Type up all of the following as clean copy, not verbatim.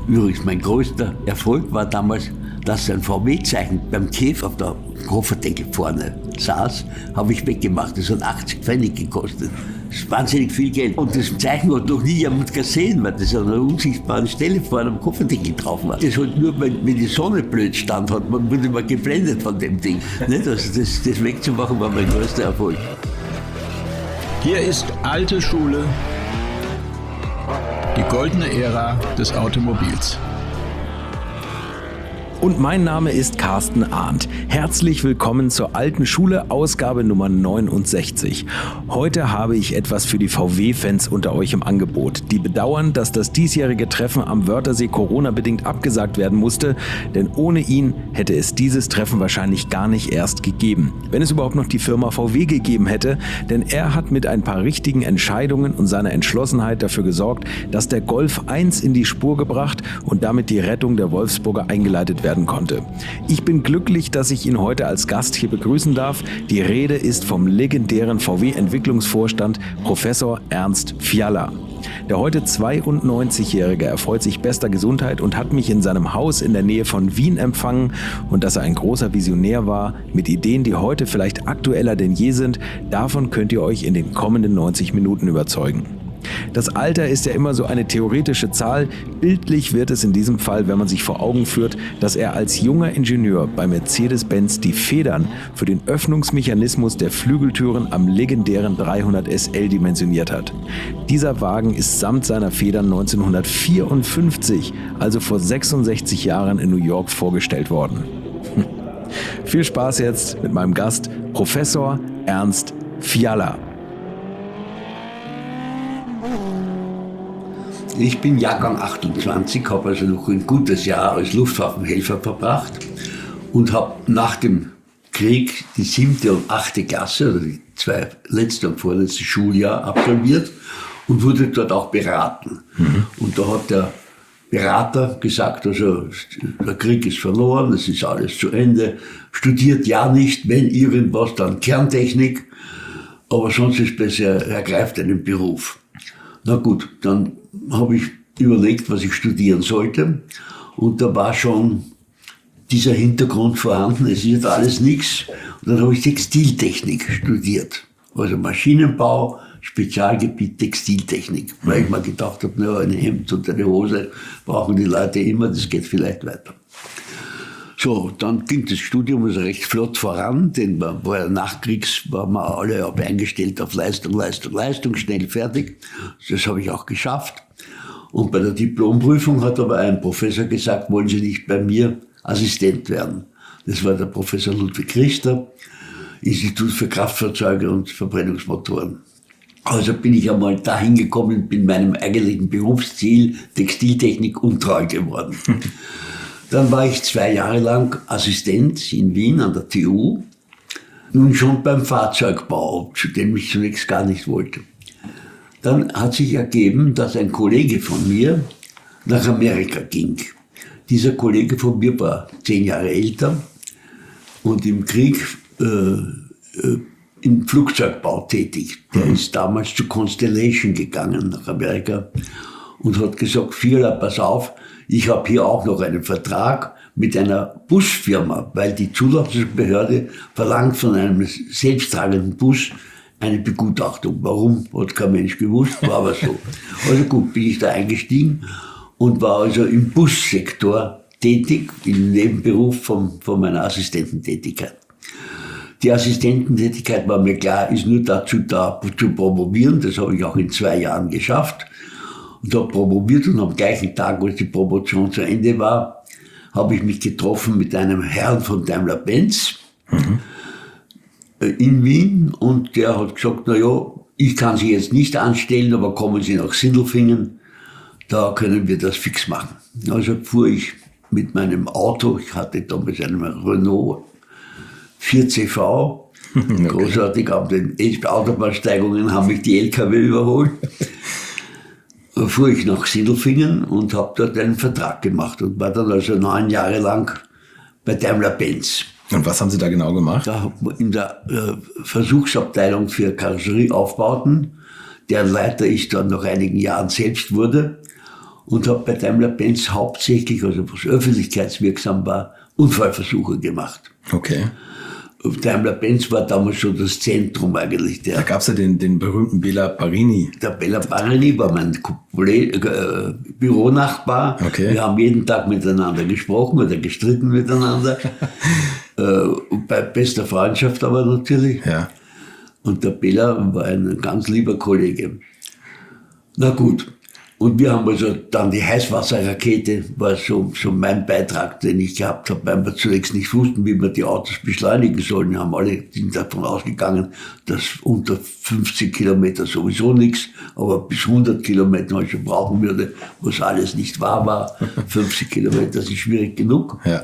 Übrigens, mein größter Erfolg war damals, dass ein VW-Zeichen beim Käf auf der Kofferdeckel vorne saß, habe ich weggemacht. Das hat 80 Pfennig gekostet. Das ist wahnsinnig viel Geld. Und das Zeichen hat noch nie jemand gesehen, weil das an einer unsichtbaren Stelle vorne am Kofferdeckel drauf war. Das halt nur, wenn die Sonne blöd stand, hat man wurde immer geblendet von dem Ding. Nicht? Also das wegzumachen war mein größter Erfolg. Hier ist alte Schule, die goldene Ära des Automobils. Und mein Name ist Carsten Arndt. Herzlich willkommen zur alten Schule, Ausgabe Nummer 69. Heute habe ich etwas für die VW-Fans unter euch im Angebot, die bedauern, dass das diesjährige Treffen am Wörthersee Corona-bedingt abgesagt werden musste, denn ohne ihn hätte es dieses Treffen wahrscheinlich gar nicht erst gegeben. Wenn es überhaupt noch die Firma VW gegeben hätte, denn er hat mit ein paar richtigen Entscheidungen und seiner Entschlossenheit dafür gesorgt, dass der Golf 1 in die Spur gebracht und damit die Rettung der Wolfsburger eingeleitet werden konnte. Ich bin glücklich, dass ich ihn heute als Gast hier begrüßen darf. Die Rede ist vom legendären VW-Entwicklungsvorstand Professor Ernst Fiala. Der heute 92-Jährige erfreut sich bester Gesundheit und hat mich in seinem Haus in der Nähe von Wien empfangen. Und dass er ein großer Visionär war, mit Ideen, die heute vielleicht aktueller denn je sind, davon könnt ihr euch in den kommenden 90 Minuten überzeugen. Das Alter ist ja immer so eine theoretische Zahl. Bildlich wird es in diesem Fall, wenn man sich vor Augen führt, dass er als junger Ingenieur bei Mercedes-Benz die Federn für den Öffnungsmechanismus der Flügeltüren am legendären 300 SL dimensioniert hat. Dieser Wagen ist samt seiner Federn 1954, also vor 66 Jahren in New York vorgestellt worden. Viel Spaß jetzt mit meinem Gast, Professor Ernst Fiala. Ich bin Jahrgang 28, habe also noch ein gutes Jahr als Luftwaffenhelfer verbracht und habe nach dem Krieg die 7. und 8. Klasse, also die 2 letzte und vorletzte Schuljahr absolviert und wurde dort auch beraten. Und da hat der Berater gesagt, also der Krieg ist verloren, es ist alles zu Ende, studiert ja nicht, wenn irgendwas, dann Kerntechnik, aber sonst ist besser, ergreift einen Beruf. Na gut, dann habe ich überlegt, was ich studieren sollte. Und da war schon dieser Hintergrund vorhanden, es ist alles nichts. Und dann habe ich Textiltechnik studiert. Also Maschinenbau, Spezialgebiet Textiltechnik. Weil ich mir gedacht habe, naja, ein Hemd und eine Hose brauchen die Leute immer, das geht vielleicht weiter. So, dann ging das Studium also recht flott voran, denn nachkriegs waren wir alle eingestellt auf Leistung, schnell fertig. Das habe ich auch geschafft. Und bei der Diplomprüfung hat aber ein Professor gesagt, wollen Sie nicht bei mir Assistent werden? Das war der Professor Ludwig Richter, Institut für Kraftfahrzeuge und Verbrennungsmotoren. Also bin ich einmal dahin gekommen, bin meinem eigentlichen Berufsziel Textiltechnik untreu geworden. Dann war ich 2 Jahre lang Assistent in Wien an der TU, nun schon beim Fahrzeugbau, zu dem ich zunächst gar nicht wollte. Dann hat sich ergeben, dass ein Kollege von mir nach Amerika ging. Dieser Kollege von mir war 10 Jahre älter und im Krieg im Flugzeugbau tätig. Der ist damals zu Constellation gegangen nach Amerika und hat gesagt, Fiala, pass auf, ich habe hier auch noch einen Vertrag mit einer Busfirma, weil die Zulassungsbehörde verlangt von einem selbsttragenden Bus eine Begutachtung. Warum, hat kein Mensch gewusst, war aber so. Also gut, bin ich da eingestiegen und war also im Bussektor tätig, im Nebenberuf von meiner Assistententätigkeit. Die Assistententätigkeit war mir klar, ist nur dazu da, zu promovieren. Das habe ich auch in 2 Jahren geschafft. Und habe promoviert und am gleichen Tag, als die Promotion zu Ende war, habe ich mich getroffen mit einem Herrn von Daimler-Benz in Wien und der hat gesagt, naja, ich kann Sie jetzt nicht anstellen, aber kommen Sie nach Sindelfingen, da können wir das fix machen. Also fuhr ich mit meinem Auto, ich hatte damals einen Renault 4CV, großartig, auf den Autobahnsteigungen haben mich die LKW überholt. Fuhr ich nach Sindelfingen und habe dort einen Vertrag gemacht und war dann also 9 Jahre lang bei Daimler-Benz. Und was haben Sie da genau gemacht? Da in der Versuchsabteilung für Karosserieaufbauten, deren Leiter ich dann nach einigen Jahren selbst wurde. und habe bei Daimler-Benz hauptsächlich, also was öffentlichkeitswirksam war, Unfallversuche gemacht. Okay. Daimler-Benz war damals schon das Zentrum eigentlich. Da gab es ja den berühmten Bela Barini. Der Bela Barini war mein Büronachbar. Okay. Wir haben jeden Tag miteinander gesprochen oder gestritten miteinander. Bei bester Freundschaft aber natürlich. Ja. Und der Bela war ein ganz lieber Kollege. Na gut. Und wir haben also dann die Heißwasserrakete, war so mein Beitrag, den ich gehabt habe, weil wir zunächst nicht wussten, wie wir die Autos beschleunigen sollen. Wir haben alle sind davon ausgegangen, dass unter 50 Kilometer sowieso nichts, aber bis 100 Kilometer man schon brauchen würde, was alles nicht wahr war. 50 Kilometer sind schwierig genug. Ja.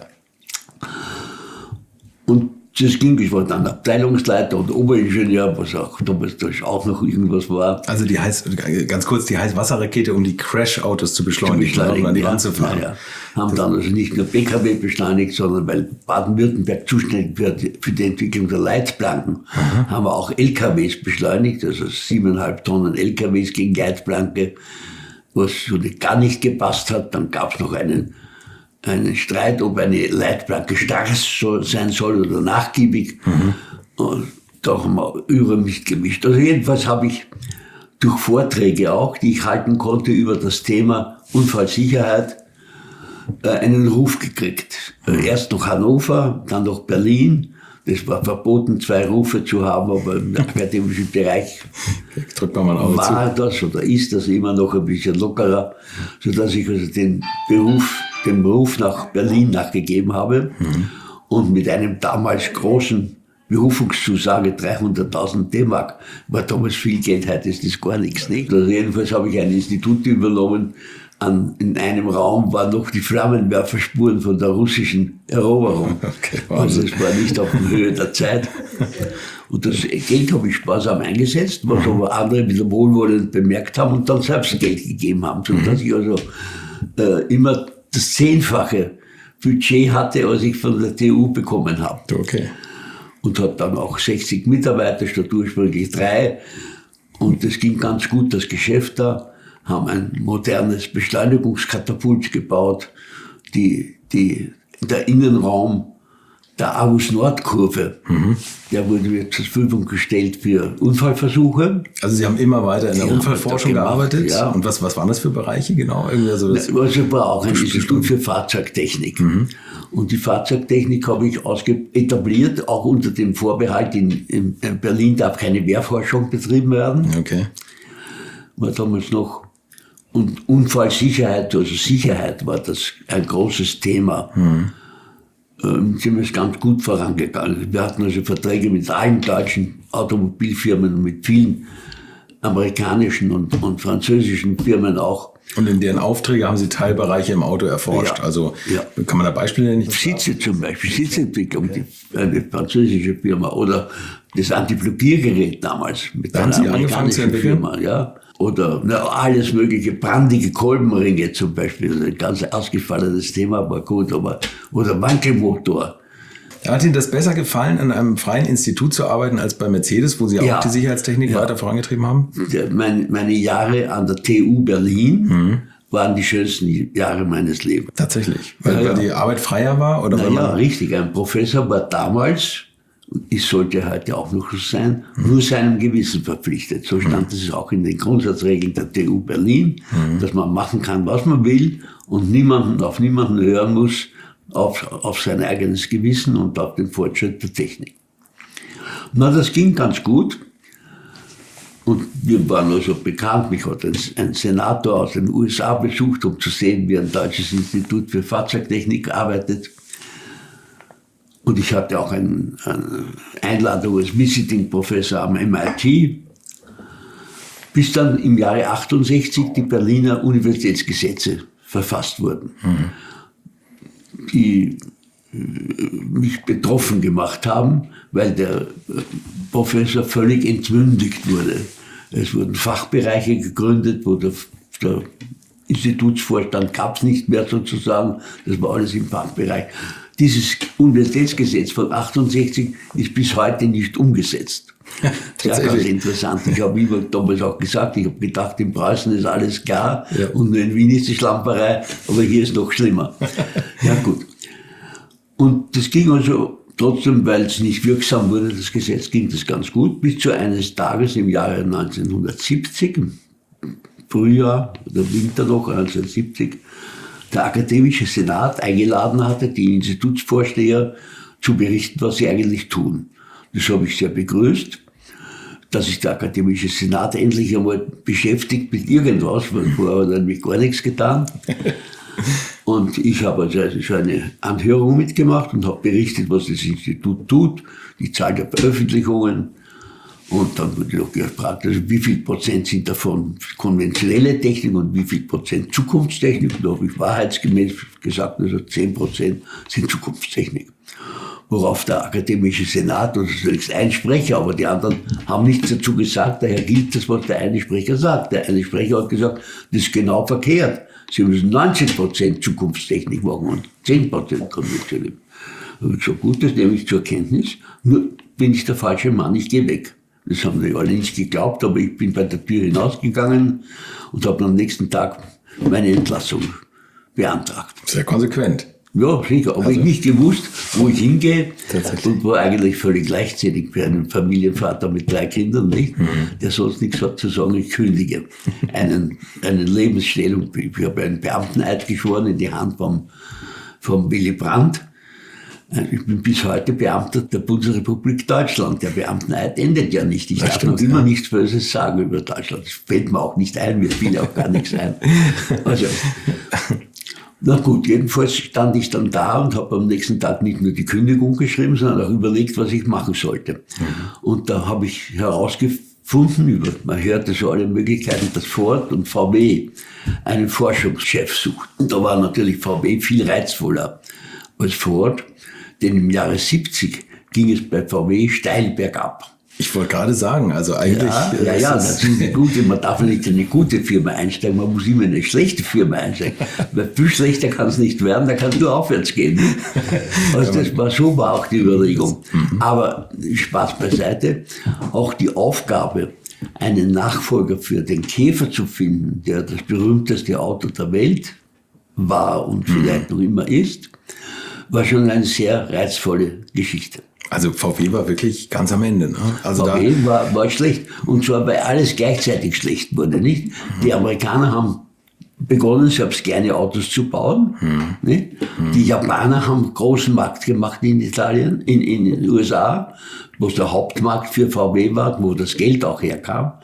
Und das ging, ich war dann Abteilungsleiter und Oberingenieur, was auch damals auch noch irgendwas war. Also ganz kurz, die Heißwasserrakete, um die Crash-Autos zu beschleunigen, um an die Wand zu fahren. Ja. Haben dann also nicht nur PKW beschleunigt, sondern weil Baden-Württemberg zuständig wird für die Entwicklung der Leitplanken, haben wir auch LKWs beschleunigt, also 7,5 Tonnen LKWs gegen Leitplanke, was so gar nicht gepasst hat. Dann gab es noch einen Streit, ob eine Leitplanke starr sein soll oder nachgiebig. Und da haben wir über mich gemischt. Also jedenfalls habe ich durch Vorträge auch, die ich halten konnte über das Thema Unfallsicherheit, einen Ruf gekriegt. Erst noch Hannover, dann noch Berlin. Das war verboten, 2 Rufe zu haben, aber im akademischen Bereich war das oder ist das immer noch ein bisschen lockerer, sodass ich also dem Ruf nach Berlin nachgegeben habe und mit einem damals großen Berufungszusage 300.000 D-Mark war damals viel Geld, heute ist das gar nichts. Nicht? Also jedenfalls habe ich ein Institut übernommen, in einem Raum waren noch die Flammenwerferspuren von der russischen Eroberung. Okay, also es war nicht auf der Höhe der Zeit. Und das Geld habe ich sparsam eingesetzt, was aber andere wieder wohlwollend bemerkt haben und dann selbst Geld gegeben haben, sodass ich also immer das 10-fache Budget hatte, als ich von der TU bekommen habe. Okay. Und hat dann auch 60 Mitarbeiter statt ursprünglich 3. Und das ging ganz gut, das Geschäft da. Haben ein modernes Beschleunigungskatapult gebaut, der Innenraum der Avus-Nord-Kurve, der wurde mir zur Verfügung gestellt für Unfallversuche. Also Sie haben immer weiter in der Unfallforschung gearbeitet? Ja. Und was waren das für Bereiche genau? Also das war auch ein Institut für Fahrzeugtechnik. Und die Fahrzeugtechnik habe ich etabliert, auch unter dem Vorbehalt, in Berlin darf keine Wehrforschung betrieben werden. Okay. War damals noch. Und Unfallsicherheit, also Sicherheit war das ein großes Thema. Sind wir ganz gut vorangegangen. Wir hatten also Verträge mit allen deutschen Automobilfirmen und mit vielen amerikanischen und französischen Firmen auch. Und in deren Aufträge haben Sie Teilbereiche im Auto erforscht. Ja. Also kann man da Beispiele nennen? Sitze zum Beispiel, Sitzentwicklung, eine französische Firma, oder das Antiblockiergerät damals mit einer amerikanischen Firma, ja. Oder alles mögliche, brandige Kolbenringe zum Beispiel, ein ganz ausgefallenes Thema, aber gut, oder Wankelmotor. Hat Ihnen das besser gefallen, an einem freien Institut zu arbeiten, als bei Mercedes, wo Sie auch die Sicherheitstechnik weiter vorangetrieben haben? Meine Jahre an der TU Berlin waren die schönsten Jahre meines Lebens. Tatsächlich? Weil die Arbeit freier war? Oder richtig. Ein Professor war damals, es sollte heute auch noch so sein, nur seinem Gewissen verpflichtet. So stand es auch in den Grundsatzregeln der TU Berlin, dass man machen kann, was man will und auf niemanden hören muss, auf sein eigenes Gewissen und auf den Fortschritt der Technik. Das ging ganz gut. Und wir waren also bekannt. Mich hat ein Senator aus den USA besucht, um zu sehen, wie ein deutsches Institut für Fahrzeugtechnik arbeitet. Und ich hatte auch eine Einladung als Visiting Professor am MIT, bis dann im Jahre 68 die Berliner Universitätsgesetze verfasst wurden, die mich betroffen gemacht haben, weil der Professor völlig entmündigt wurde. Es wurden Fachbereiche gegründet, wo der Institutsvorstand gab es nicht mehr sozusagen, das war alles im Fachbereich. Dieses Universitätsgesetz von 68 ist bis heute nicht umgesetzt. Ja, ganz interessant. Ich habe immer damals auch gesagt, ich habe gedacht, in Preußen ist alles klar und nur in Wien ist die Schlamperei, aber hier ist noch schlimmer. Ja gut. Und das ging also trotzdem, weil es nicht wirksam wurde, das Gesetz, ging das ganz gut, bis zu eines Tages im Jahre 1970, im Frühjahr oder Winter noch 1970, der Akademische Senat eingeladen hatte, die Institutsvorsteher zu berichten, was sie eigentlich tun. Das habe ich sehr begrüßt, dass sich der Akademische Senat endlich einmal beschäftigt mit irgendwas, weil vorher hat er nämlich gar nichts getan. Und ich habe also so eine Anhörung mitgemacht und habe berichtet, was das Institut tut, die Zahl der Veröffentlichungen. Und dann wurde noch gefragt, also wie viel Prozent sind davon konventionelle Technik und wie viel Prozent Zukunftstechnik. Da habe ich wahrheitsgemäß gesagt, also 10% sind Zukunftstechnik. Worauf der Akademische Senat, und das ist ein Sprecher, aber die anderen haben nichts dazu gesagt, daher gilt das, was der eine Sprecher sagt. Der eine Sprecher hat gesagt, das ist genau verkehrt. Sie müssen 90% Zukunftstechnik machen und 10% konventionell. Da habe ich gesagt, gut, das nehme ich zur Kenntnis, nur bin ich der falsche Mann, ich gehe weg. Das haben die alle nicht geglaubt, aber ich bin bei der Tür hinausgegangen und habe am nächsten Tag meine Entlassung beantragt. Sehr konsequent. Ja, sicher. Aber ich nicht gewusst, wo ich hingehe. Und war eigentlich völlig leichtsinnig für einen Familienvater mit 3 Kindern, nicht? Der sonst nichts hat zu sagen, ich kündige. Eine Lebensstellung. Ich habe einen Beamteneid geschworen in die Hand vom Willy Brandt. Ich bin bis heute Beamter der Bundesrepublik Deutschland. Der Beamteneid endet ja nicht. Ich darf noch immer nichts Böses sagen über Deutschland. Das fällt mir auch nicht ein, mir fiel auch gar nichts ein. Also, na gut, jedenfalls stand ich dann da und habe am nächsten Tag nicht nur die Kündigung geschrieben, sondern auch überlegt, was ich machen sollte. Und da habe ich herausgefunden, man hörte so alle Möglichkeiten, dass Ford und VW einen Forschungschef sucht. Und da war natürlich VW viel reizvoller als Ford, denn im Jahre 70 ging es bei VW steil bergab. Ich wollte gerade sagen, also eigentlich... Ja, das ist eine gute, man darf nicht in eine gute Firma einsteigen, man muss immer in eine schlechte Firma einsteigen. Weil viel schlechter kann es nicht werden, da kann es nur aufwärts gehen. Also so war auch die Überlegung. Aber Spaß beiseite, auch die Aufgabe, einen Nachfolger für den Käfer zu finden, der das berühmteste Auto der Welt war und vielleicht noch immer ist, war schon eine sehr reizvolle Geschichte. Also VW war wirklich ganz am Ende. Ne? Also VW war schlecht. Und zwar, weil alles gleichzeitig schlecht wurde, nicht? Die Amerikaner haben begonnen, selbst kleine Autos zu bauen. Nicht? Die Japaner haben großen Markt gemacht in Italien, in den USA, wo es der Hauptmarkt für VW war, wo das Geld auch herkam.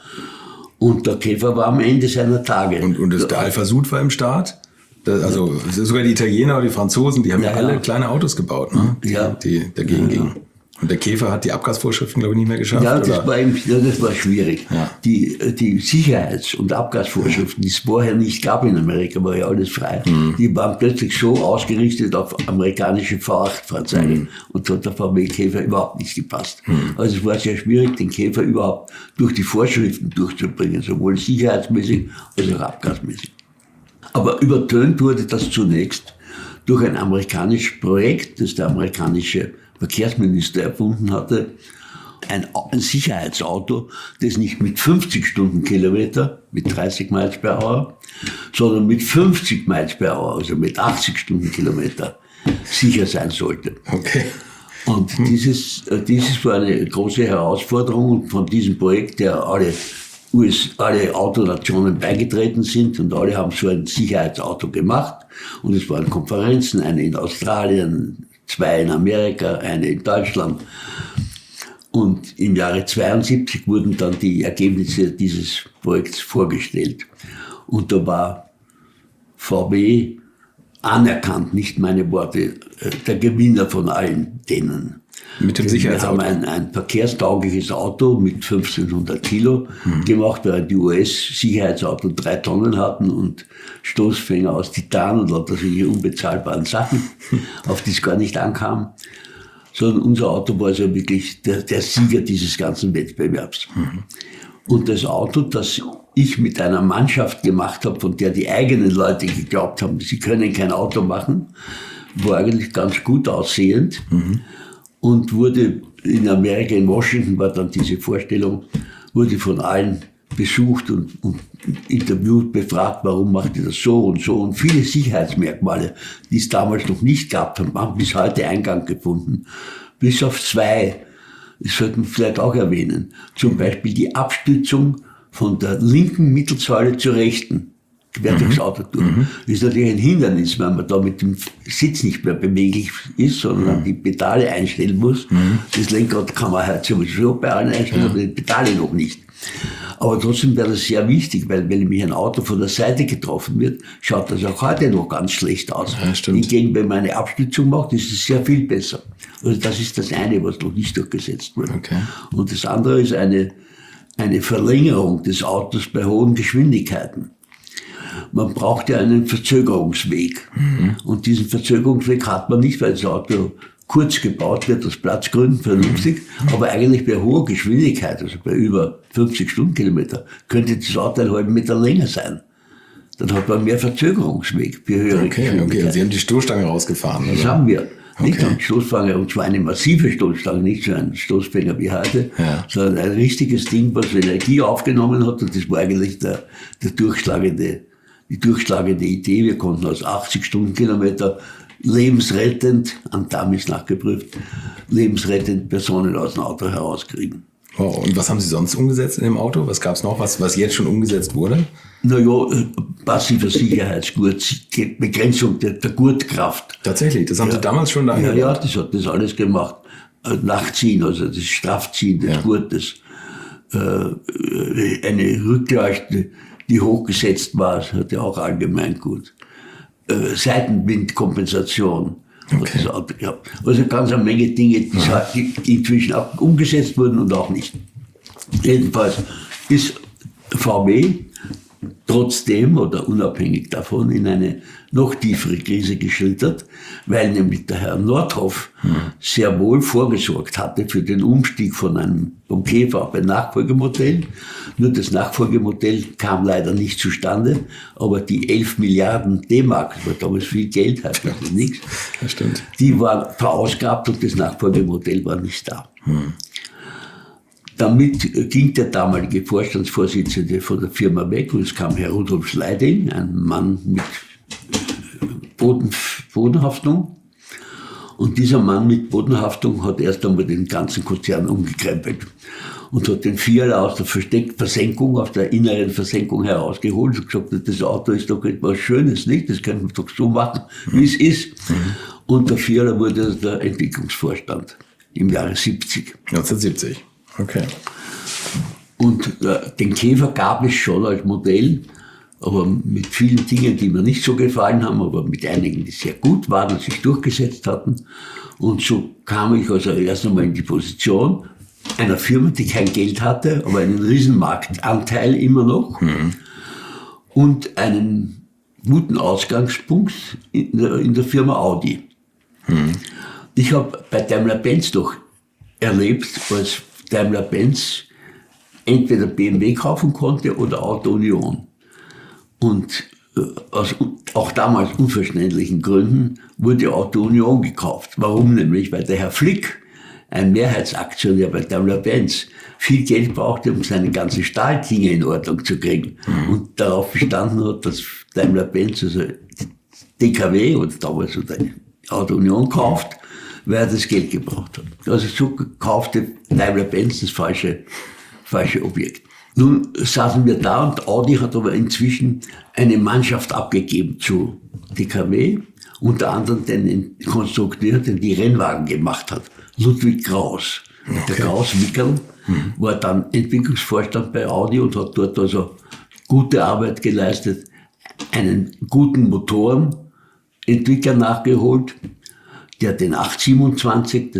Und der Käfer war am Ende seiner Tage. Und der Alfa Sud war im Start? Also sogar die Italiener oder die Franzosen, die haben ja alle kleine Autos gebaut, ne? Die dagegen gingen. Und der Käfer hat die Abgasvorschriften, glaube ich, nicht mehr geschafft. Ja, das war schwierig. Ja. Die Sicherheits- und Abgasvorschriften, die es vorher nicht gab in Amerika, war ja alles frei. Die waren plötzlich so ausgerichtet auf amerikanische V8-Fahrzeuge. Und so hat der VW-Käfer überhaupt nicht gepasst. Also es war sehr schwierig, den Käfer überhaupt durch die Vorschriften durchzubringen, sowohl sicherheitsmäßig als auch abgasmäßig. Aber übertönt wurde das zunächst durch ein amerikanisches Projekt, das der amerikanische Verkehrsminister erfunden hatte, ein Sicherheitsauto, das nicht mit 50 Stundenkilometer, mit 30 Miles per Hour, sondern mit 50 Miles per Hour, also mit 80 Stundenkilometer sicher sein sollte. Okay. Und dieses war eine große Herausforderung und von diesem Projekt, der alle Autonationen beigetreten sind und alle haben so ein Sicherheitsauto gemacht und es waren Konferenzen, eine in Australien, 2 in Amerika, eine in Deutschland. Und im Jahre 72 wurden dann die Ergebnisse dieses Projekts vorgestellt. Und da war VW anerkannt, nicht meine Worte, der Gewinner von allen denen. Mit dem Sicherheitsauto. Wir haben ein verkehrstaugliches Auto mit 1500 Kilo gemacht, weil die US-Sicherheitsautos 3 Tonnen hatten und Stoßfänger aus Titan und lauter solche unbezahlbaren Sachen, auf die es gar nicht ankam. Sondern unser Auto war also wirklich der Sieger dieses ganzen Wettbewerbs. Und das Auto, das ich mit einer Mannschaft gemacht habe, von der die eigenen Leute geglaubt haben, sie können kein Auto machen, war eigentlich ganz gut aussehend und wurde in Amerika, in Washington war dann diese Vorstellung, wurde von allen besucht und interviewt, befragt, warum macht ihr das so und so. Und viele Sicherheitsmerkmale, die es damals noch nicht gab, haben bis heute Eingang gefunden. Bis auf 2, das sollten wir vielleicht auch erwähnen. Zum Beispiel die Abstützung von der linken Mittelsäule zur rechten, quer durchs Auto durch. Das ist natürlich ein Hindernis, weil man da mit dem Sitz nicht mehr beweglich ist, sondern die Pedale einstellen muss. Das Lenkrad kann man halt sowieso bei allen einstellen, aber die Pedale noch nicht. Aber trotzdem wäre das sehr wichtig, weil wenn nämlich ein Auto von der Seite getroffen wird, schaut das auch heute noch ganz schlecht aus. Ja, hingegen, wenn man eine Abstützung macht, ist es sehr viel besser. Also das ist das eine, was noch nicht durchgesetzt wurde. Okay. Und das andere ist eine Verlängerung des Autos bei hohen Geschwindigkeiten. Man braucht ja einen Verzögerungsweg. Und diesen Verzögerungsweg hat man nicht, weil das Auto kurz gebaut wird, aus Platzgründen vernünftig, aber eigentlich bei hoher Geschwindigkeit, also bei über 50 Stundenkilometer, könnte das Auto einen halben Meter länger sein. Dann hat man mehr Verzögerungsweg für höhere Geschwindigkeit. Okay, und Sie haben die Stoßstange rausgefahren, oder? Das haben wir. Nicht eine Stoßstange, und zwar eine massive Stoßstange, nicht so ein Stoßfänger wie heute, sondern ein richtiges Ding, was Energie aufgenommen hat, und das war eigentlich die durchschlagende Idee. Wir konnten aus 80 Stundenkilometer lebensrettend, an Damis nachgeprüft, lebensrettend Personen aus dem Auto herauskriegen. Oh, und was haben Sie sonst umgesetzt in dem Auto? Was gab es noch, was jetzt schon umgesetzt wurde? Naja, passiver Sicherheitsgurt, Begrenzung der Gurtkraft. Tatsächlich, das haben Sie damals schon da eingebaut? Ja, das hat das alles gemacht. Nachziehen, also das Straffziehen des Gurtes. Eine Rückleuchte, die hochgesetzt war, das hatte auch allgemein gut. Seitenwindkompensation hat das Auto gehabt. Also ganz eine Menge Dinge, die inzwischen auch umgesetzt wurden und auch nicht. Jedenfalls ist VW trotzdem oder unabhängig davon in eine noch tiefere Krise geschlittert, weil nämlich der Herr Nordhoff sehr wohl vorgesorgt hatte für den Umstieg vom Käfer auf ein Nachfolgemodell. Nur das Nachfolgemodell kam leider nicht zustande, aber die 11 Milliarden D-Mark, das war damals viel Geld, heißt das nichts, das stimmt. Die waren verausgabt und das Nachfolgemodell war nicht da. Damit ging der damalige Vorstandsvorsitzende von der Firma weg und es kam Herr Rudolf Schleiding, ein Mann mit Bodenhaftung. Und dieser Mann mit Bodenhaftung hat erst einmal den ganzen Konzern umgekrempelt und hat den Fiat aus der Versenkung, aus der inneren Versenkung herausgeholt und gesagt, das Auto ist doch etwas Schönes, nicht? Das können wir doch so machen, wie es ist. Und der Fiat wurde der Entwicklungsvorstand im Jahre 70. 1970. Okay. Und den Käfer gab es schon als Modell, aber mit vielen Dingen, die mir nicht so gefallen haben, aber mit einigen, die sehr gut waren und sich durchgesetzt hatten. Und so kam ich also erst einmal in die Position einer Firma, die kein Geld hatte, aber einen Riesenmarktanteil immer noch und einen guten Ausgangspunkt in der Firma Audi. Ich habe bei Daimler-Benz doch erlebt, als Daimler-Benz entweder BMW kaufen konnte oder Auto Union. Und aus auch damals unverständlichen Gründen wurde Auto Union gekauft. Warum nämlich? Weil der Herr Flick, ein Mehrheitsaktionär bei Daimler-Benz, viel Geld brauchte, um seine ganzen Stahldinge in Ordnung zu kriegen. Und darauf bestanden hat, dass Daimler-Benz, also DKW oder damals oder Auto Union kauft, weil er das Geld gebraucht hat. Also so kaufte Daimler-Benz das falsche Objekt. Nun saßen wir da und Audi hat aber inzwischen eine Mannschaft abgegeben zu DKW, unter anderem den Konstrukteur, der die Rennwagen gemacht hat, Ludwig Kraus. Okay. Der Kraus-Wickerl war dann Entwicklungsvorstand bei Audi und hat dort also gute Arbeit geleistet, einen guten Motorenentwickler nachgeholt, der den 827,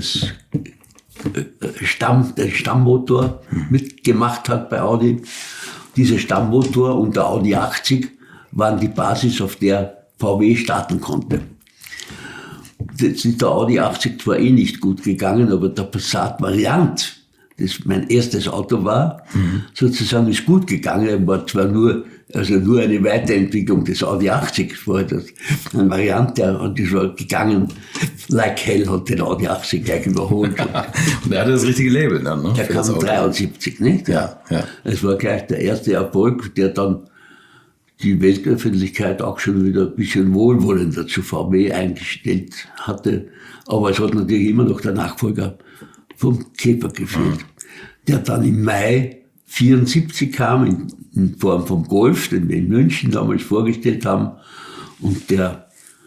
den Stammmotor mitgemacht hat bei Audi. Dieser Stammmotor und der Audi 80 waren die Basis, auf der VW starten konnte. Jetzt ist der Audi 80 zwar nicht gut gegangen, aber der Passat-Variant, das mein erstes Auto war, sozusagen ist gut gegangen, war zwar nur eine Weiterentwicklung des Audi 80, war das eine Variante, und das war gegangen, like hell, hat den Audi 80 gleich überholt. Und er hatte das richtige Label dann, ne? Der kam 73, nicht? Ja. Es war gleich der erste Erfolg, der dann die Weltöffentlichkeit auch schon wieder ein bisschen wohlwollender zu VW eingestellt hatte. Aber es hat natürlich immer noch der Nachfolger vom Käfer gefehlt, der dann im Mai 74 kam, in Form vom Golf, den wir in München damals vorgestellt haben, und der,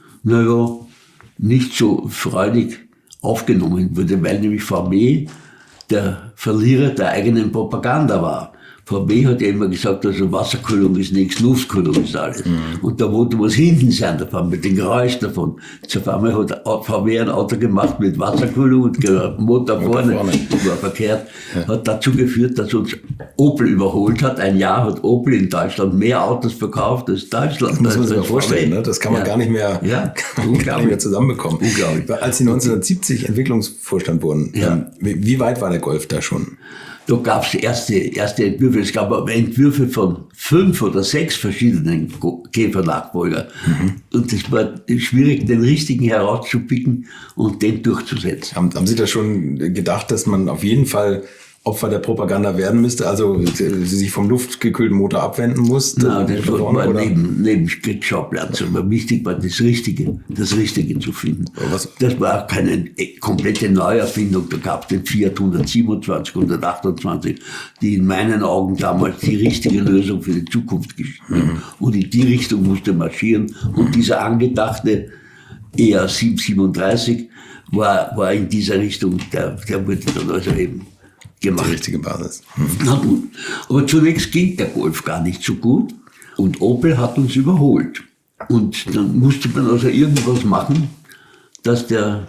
nicht so freudig aufgenommen wurde, weil nämlich VW der Verlierer der eigenen Propaganda war. VW hat ja immer gesagt, also Wasserkühlung ist nichts, Luftkühlung ist alles. Und da wollte was hinten sein davon, mit dem Geräusch davon. Auf einmal hat VW ein Auto gemacht mit Wasserkühlung und Motor vorne, war verkehrt. Hat dazu geführt, dass uns Opel überholt hat. Ein Jahr hat Opel in Deutschland mehr Autos verkauft als Deutschland. Das muss man sich mal vorstellen, ne? Das kann man gar nicht mehr, gar nicht mehr zusammenbekommen. Unglaublich. Als Sie 1970 Entwicklungsvorstand wurden, wie weit war der Golf da schon? Da gab es erste Entwürfe. Es gab aber Entwürfe von 5 oder 6 verschiedenen Käfer-Nachfolger. Und es war schwierig, den richtigen herauszupicken und den durchzusetzen. Haben Sie da schon gedacht, dass man auf jeden Fall Opfer der Propaganda werden müsste, also sich vom luftgekühlten Motor abwenden muss? Nein, das war neben Kriegsschauplatz. Aber wichtig war das Richtige zu finden. Das war auch keine komplette Neuerfindung. Da gab es den Fiat 127, 128, die in meinen Augen damals die richtige Lösung für die Zukunft geschrieben. Und in die Richtung musste marschieren. Und dieser angedachte EA 737 war in dieser Richtung, der wurde dann also eben gemacht. Die richtige Basis. Na gut. Aber zunächst ging der Golf gar nicht so gut und Opel hat uns überholt. Und dann musste man also irgendwas machen, dass der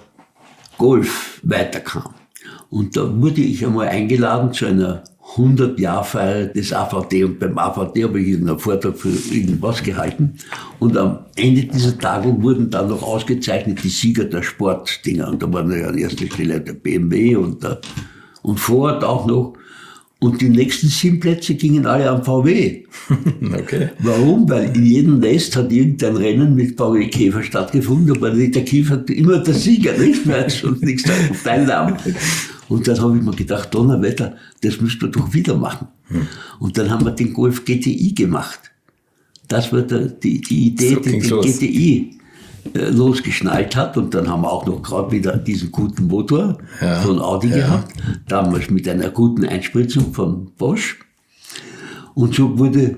Golf weiterkam. Und da wurde ich einmal eingeladen zu einer 100-Jahr-Feier des AVD, und beim AVD habe ich einen Vortrag für irgendwas gehalten. Und am Ende dieser Tagung wurden dann noch ausgezeichnet die Sieger der Sportdinger. Und da waren ja an erster Stelle der BMW und Ford auch noch. Und die nächsten 7 Plätze gingen alle am VW. Okay. Warum? Weil in jedem Nest hat irgendein Rennen mit VW Käfer stattgefunden, aber der Käfer immer der Sieger, nicht mehr, sonst nichts teilnahm. Und dann habe ich mir gedacht, Donnerwetter, das müssen wir doch wieder machen. Und dann haben wir den Golf GTI gemacht. Das war die Idee, die den GTI losgeschnallt hat. Und dann haben wir auch noch gerade wieder diesen guten Motor von Audi gehabt, damals mit einer guten Einspritzung von Bosch. Und so wurde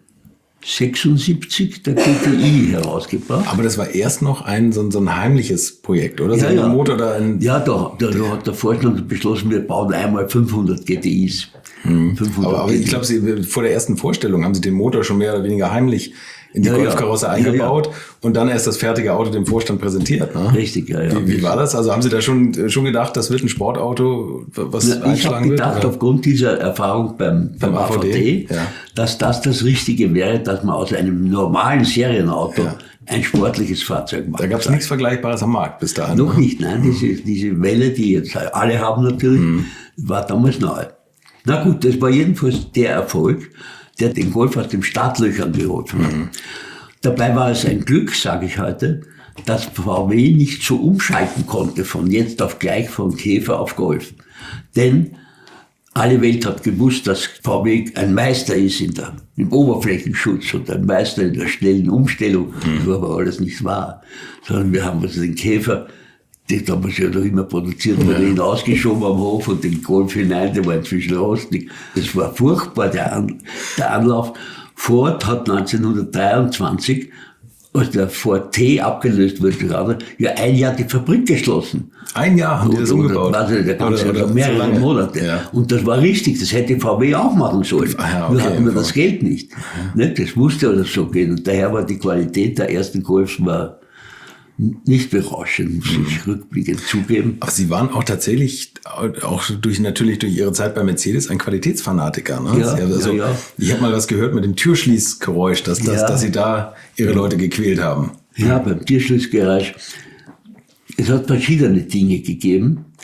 76 der GTI herausgebracht. Aber das war erst noch so ein heimliches Projekt, oder? Ja, ein Motor da da hat der Vorstand beschlossen, wir bauen einmal 500 GTIs. 500 aber ich glaube, vor der ersten Vorstellung haben Sie den Motor schon mehr oder weniger heimlich in die Golfkarosse eingebaut und dann erst das fertige Auto dem Vorstand präsentiert. Ne? Richtig, ja. Wie war das? Also haben Sie da schon gedacht, das wird ein Sportauto, was einschlagen wird? Ich habe gedacht, aufgrund dieser Erfahrung beim AVD, dass das Richtige wäre, dass man aus einem normalen Serienauto ein sportliches Fahrzeug macht. Da gab es nichts Vergleichbares am Markt bis dahin. Noch nicht, nein. Diese Welle, die jetzt alle haben natürlich, war damals neu. Na gut, das war jedenfalls der Erfolg, der den Golf aus den Startlöchern geholfen hat. Dabei war es ein Glück, sage ich heute, dass VW nicht so umschalten konnte von jetzt auf gleich, von Käfer auf Golf. Denn alle Welt hat gewusst, dass VW ein Meister ist im Oberflächenschutz und ein Meister in der schnellen Umstellung. Das war aber alles nicht wahr. Sondern wir haben also den Käfer, den haben wir ja noch immer produziert, wurde hinausgeschoben am Hof und den Golf hinein, der war inzwischen rostig. Das war furchtbar, der Anlauf. Ford hat 1923, als der Ford T abgelöst wurde gerade, ein Jahr die Fabrik geschlossen. Ein Jahr haben die das umgebaut? Also der ganze, oder mehrere Monate. Ja. Und das war richtig, das hätte VW auch machen sollen. Nur hatten wir das Geld nicht. Das musste also so gehen. Und daher war die Qualität der ersten Golfs nicht berauschend, muss ich rückblickend zugeben. Ach, Sie waren auch tatsächlich, natürlich durch Ihre Zeit bei Mercedes, ein Qualitätsfanatiker. Ne? Ja. Ich habe mal was gehört mit dem Türschließgeräusch, dass Sie da Ihre Leute gequält haben. Ja, beim Türschließgeräusch. Es hat verschiedene Dinge gegeben.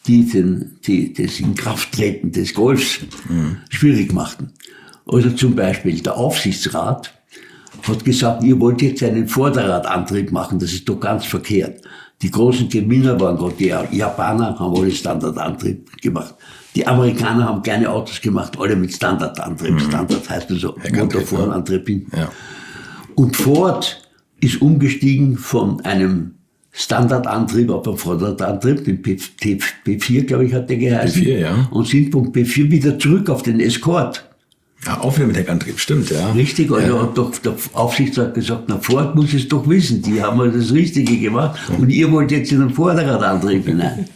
die das Inkrafttreten des Golfs schwierig machten. Also zum Beispiel der Aufsichtsrat hat gesagt, ihr wollt jetzt einen Vorderradantrieb machen, das ist doch ganz verkehrt. Die großen Gewinner waren gerade die Japaner, haben alle Standardantrieb gemacht. Die Amerikaner haben kleine Autos gemacht, alle mit Standardantrieb. Standard heißt also Motorvorantrieb hin. Ja. Und Ford ist umgestiegen von einem Standardantrieb auf einen Vorderradantrieb, den P4, glaube ich, hat der geheißen. P4, ja. Und sind vom P4 wieder zurück auf den Escort. Ja, auch wieder mit Heckantrieb, stimmt, ja. Richtig, also hat doch der Aufsichtsrat gesagt, na Ford muss es doch wissen, die haben ja das Richtige gemacht und ihr wollt jetzt in den Vorderradantrieb hinein.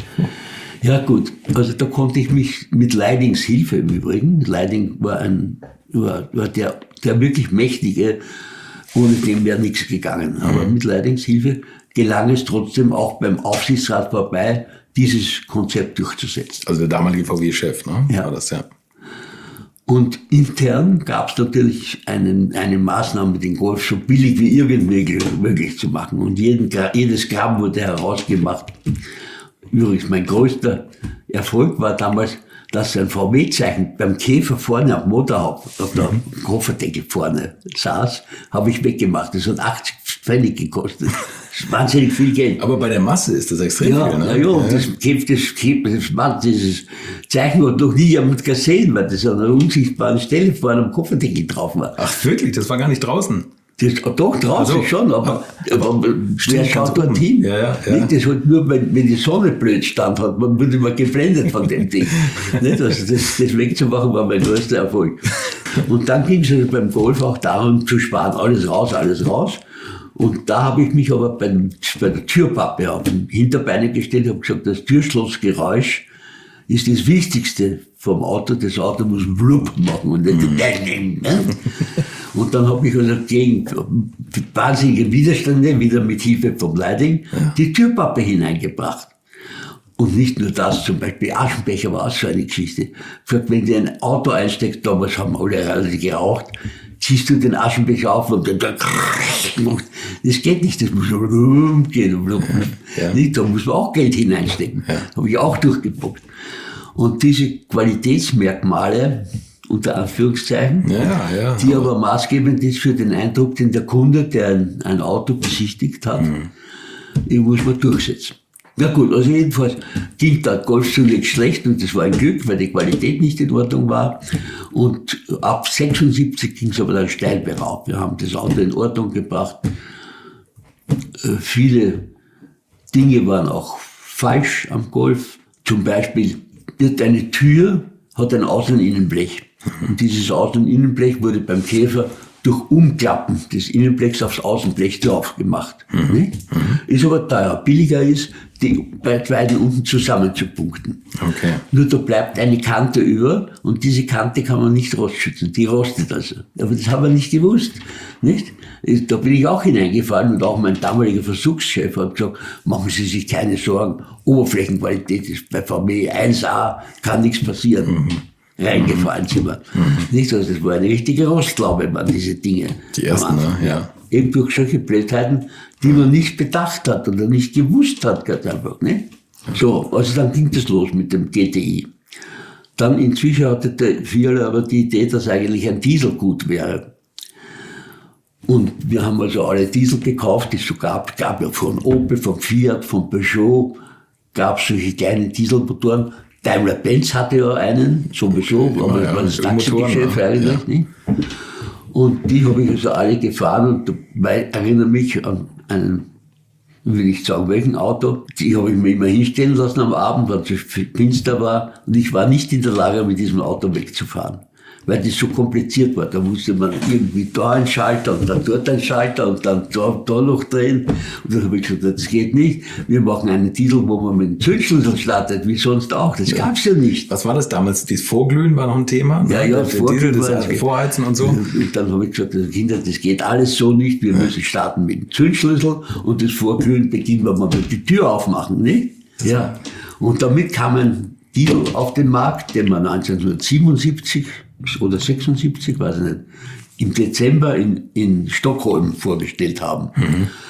Ja gut, also da konnte ich mich mit Leidings Hilfe im Übrigen, Leiding war der wirklich Mächtige, ohne dem wäre nichts gegangen, aber mit Leidings Hilfe gelang es trotzdem auch beim Aufsichtsrat vorbei, dieses Konzept durchzusetzen. Also der damalige VW-Chef, ne? Ja. War das, ja. Und intern gab es natürlich eine Maßnahme, den Golf so billig wie irgendwie möglich zu machen. Und jedes Gramm wurde herausgemacht. Übrigens, mein größter Erfolg war damals, dass ein VW-Zeichen beim Käfer vorne am Motorhaupt, auf der Kofferdecke vorne saß, habe ich weggemacht. Das hat 80 Pfennig gekostet. Das ist wahnsinnig viel Geld. Aber bei der Masse ist das extrem viel, ne? Ja, dieses Zeichen hat noch nie jemand gesehen, weil das an einer unsichtbaren Stelle vorne am Kofferdeckel drauf war. Ach wirklich? Das war gar nicht draußen? Das, doch, draußen also, schon, aber wer schaut dorthin? Ja. Nicht, das halt nur, wenn die Sonne blöd stand, man wird immer geblendet von dem Ding. Nicht, also das wegzumachen war mein größter Erfolg. Und dann ging es also beim Golf auch darum zu sparen, alles raus. Und da habe ich mich aber bei der Türpappe auf den Hinterbeine gestellt, habe gesagt, das Türschlossgeräusch ist das Wichtigste vom Auto. Das Auto muss blub machen und nicht ne? Und dann habe ich also gegen wahnsinnige Widerstände, wieder mit Hilfe vom Leiding, die Türpappe hineingebracht. Und nicht nur das, zum Beispiel Aschenbecher war auch so eine Geschichte. Wenn du in ein Auto einsteckst, damals haben alle relativ geraucht, ziehst du den Aschenbecher auf und dann das geht nicht, das muss gehen. Nicht, da muss man auch Geld hineinstecken. Habe ich auch durchgeguckt. Und diese Qualitätsmerkmale, unter Anführungszeichen, die aber maßgebend ist für den Eindruck, den der Kunde, der ein Auto besichtigt hat, den muss man durchsetzen. Na gut, also jedenfalls ging der Golf zunächst schlecht und das war ein Glück, weil die Qualität nicht in Ordnung war. Und ab 76 ging es aber dann steil bergauf. Wir haben das Auto in Ordnung gebracht. Viele Dinge waren auch falsch am Golf. Zum Beispiel wird eine Tür, hat ein Außen- und Innenblech. Und dieses Außen- und Innenblech wurde beim Käfer durch Umklappen des Innenblechs aufs Außenblech drauf gemacht. Ist aber teuer. Billiger ist, die beiden unten zusammenzupunkten. Okay. Nur da bleibt eine Kante über und diese Kante kann man nicht rostschützen. Die rostet also. Aber das haben wir nicht gewusst. Nicht? Da bin ich auch hineingefallen und auch mein damaliger Versuchschef hat gesagt, machen Sie sich keine Sorgen, Oberflächenqualität ist bei VW 1A, kann nichts passieren. Reingefallen sind wir. Nicht, also das war eine richtige Rostlaube, waren diese Dinge. Die ersten, ne? Ja. Eben durch solche Blödheiten, die man nicht bedacht hat oder nicht gewusst hat, ganz einfach, ne? So, also dann ging das los mit dem GTI. Dann inzwischen hatte der Fiat aber die Idee, dass eigentlich ein Diesel gut wäre. Und wir haben also alle Diesel gekauft, die es so gab. Es gab ja von Opel, von Fiat, von Peugeot, gab es solche kleinen Dieselmotoren. Daimler-Benz hatte ja einen, sowieso, aber das war das Taxigeschäft eigentlich. Ne? Und die habe ich also alle gefahren und dabei erinnere mich an einen, will ich sagen, welchen Auto. Die habe ich mir immer hinstellen lassen am Abend, weil es so finster war und ich war nicht in der Lage, mit diesem Auto wegzufahren. Weil das so kompliziert war. Da musste man irgendwie da einen Schalter und dann dort einen Schalter und dann da noch drehen. Und dann habe ich gesagt, das geht nicht. Wir machen einen Diesel, wo man mit dem Zündschlüssel startet, wie sonst auch. Das gab's ja nicht. Was war das damals? Das Vorglühen war noch ein Thema? Ja, das Vorglühen, das Vorheizen und so. Und dann habe ich gesagt, Kinder, das geht alles so nicht. Wir müssen starten mit dem Zündschlüssel und das Vorglühen beginnt, wenn wir die Tür aufmachen, nicht? Ja. Und damit kam ein Diesel auf den Markt, den wir 1977 oder 76, weiß ich nicht, im Dezember in Stockholm vorgestellt haben.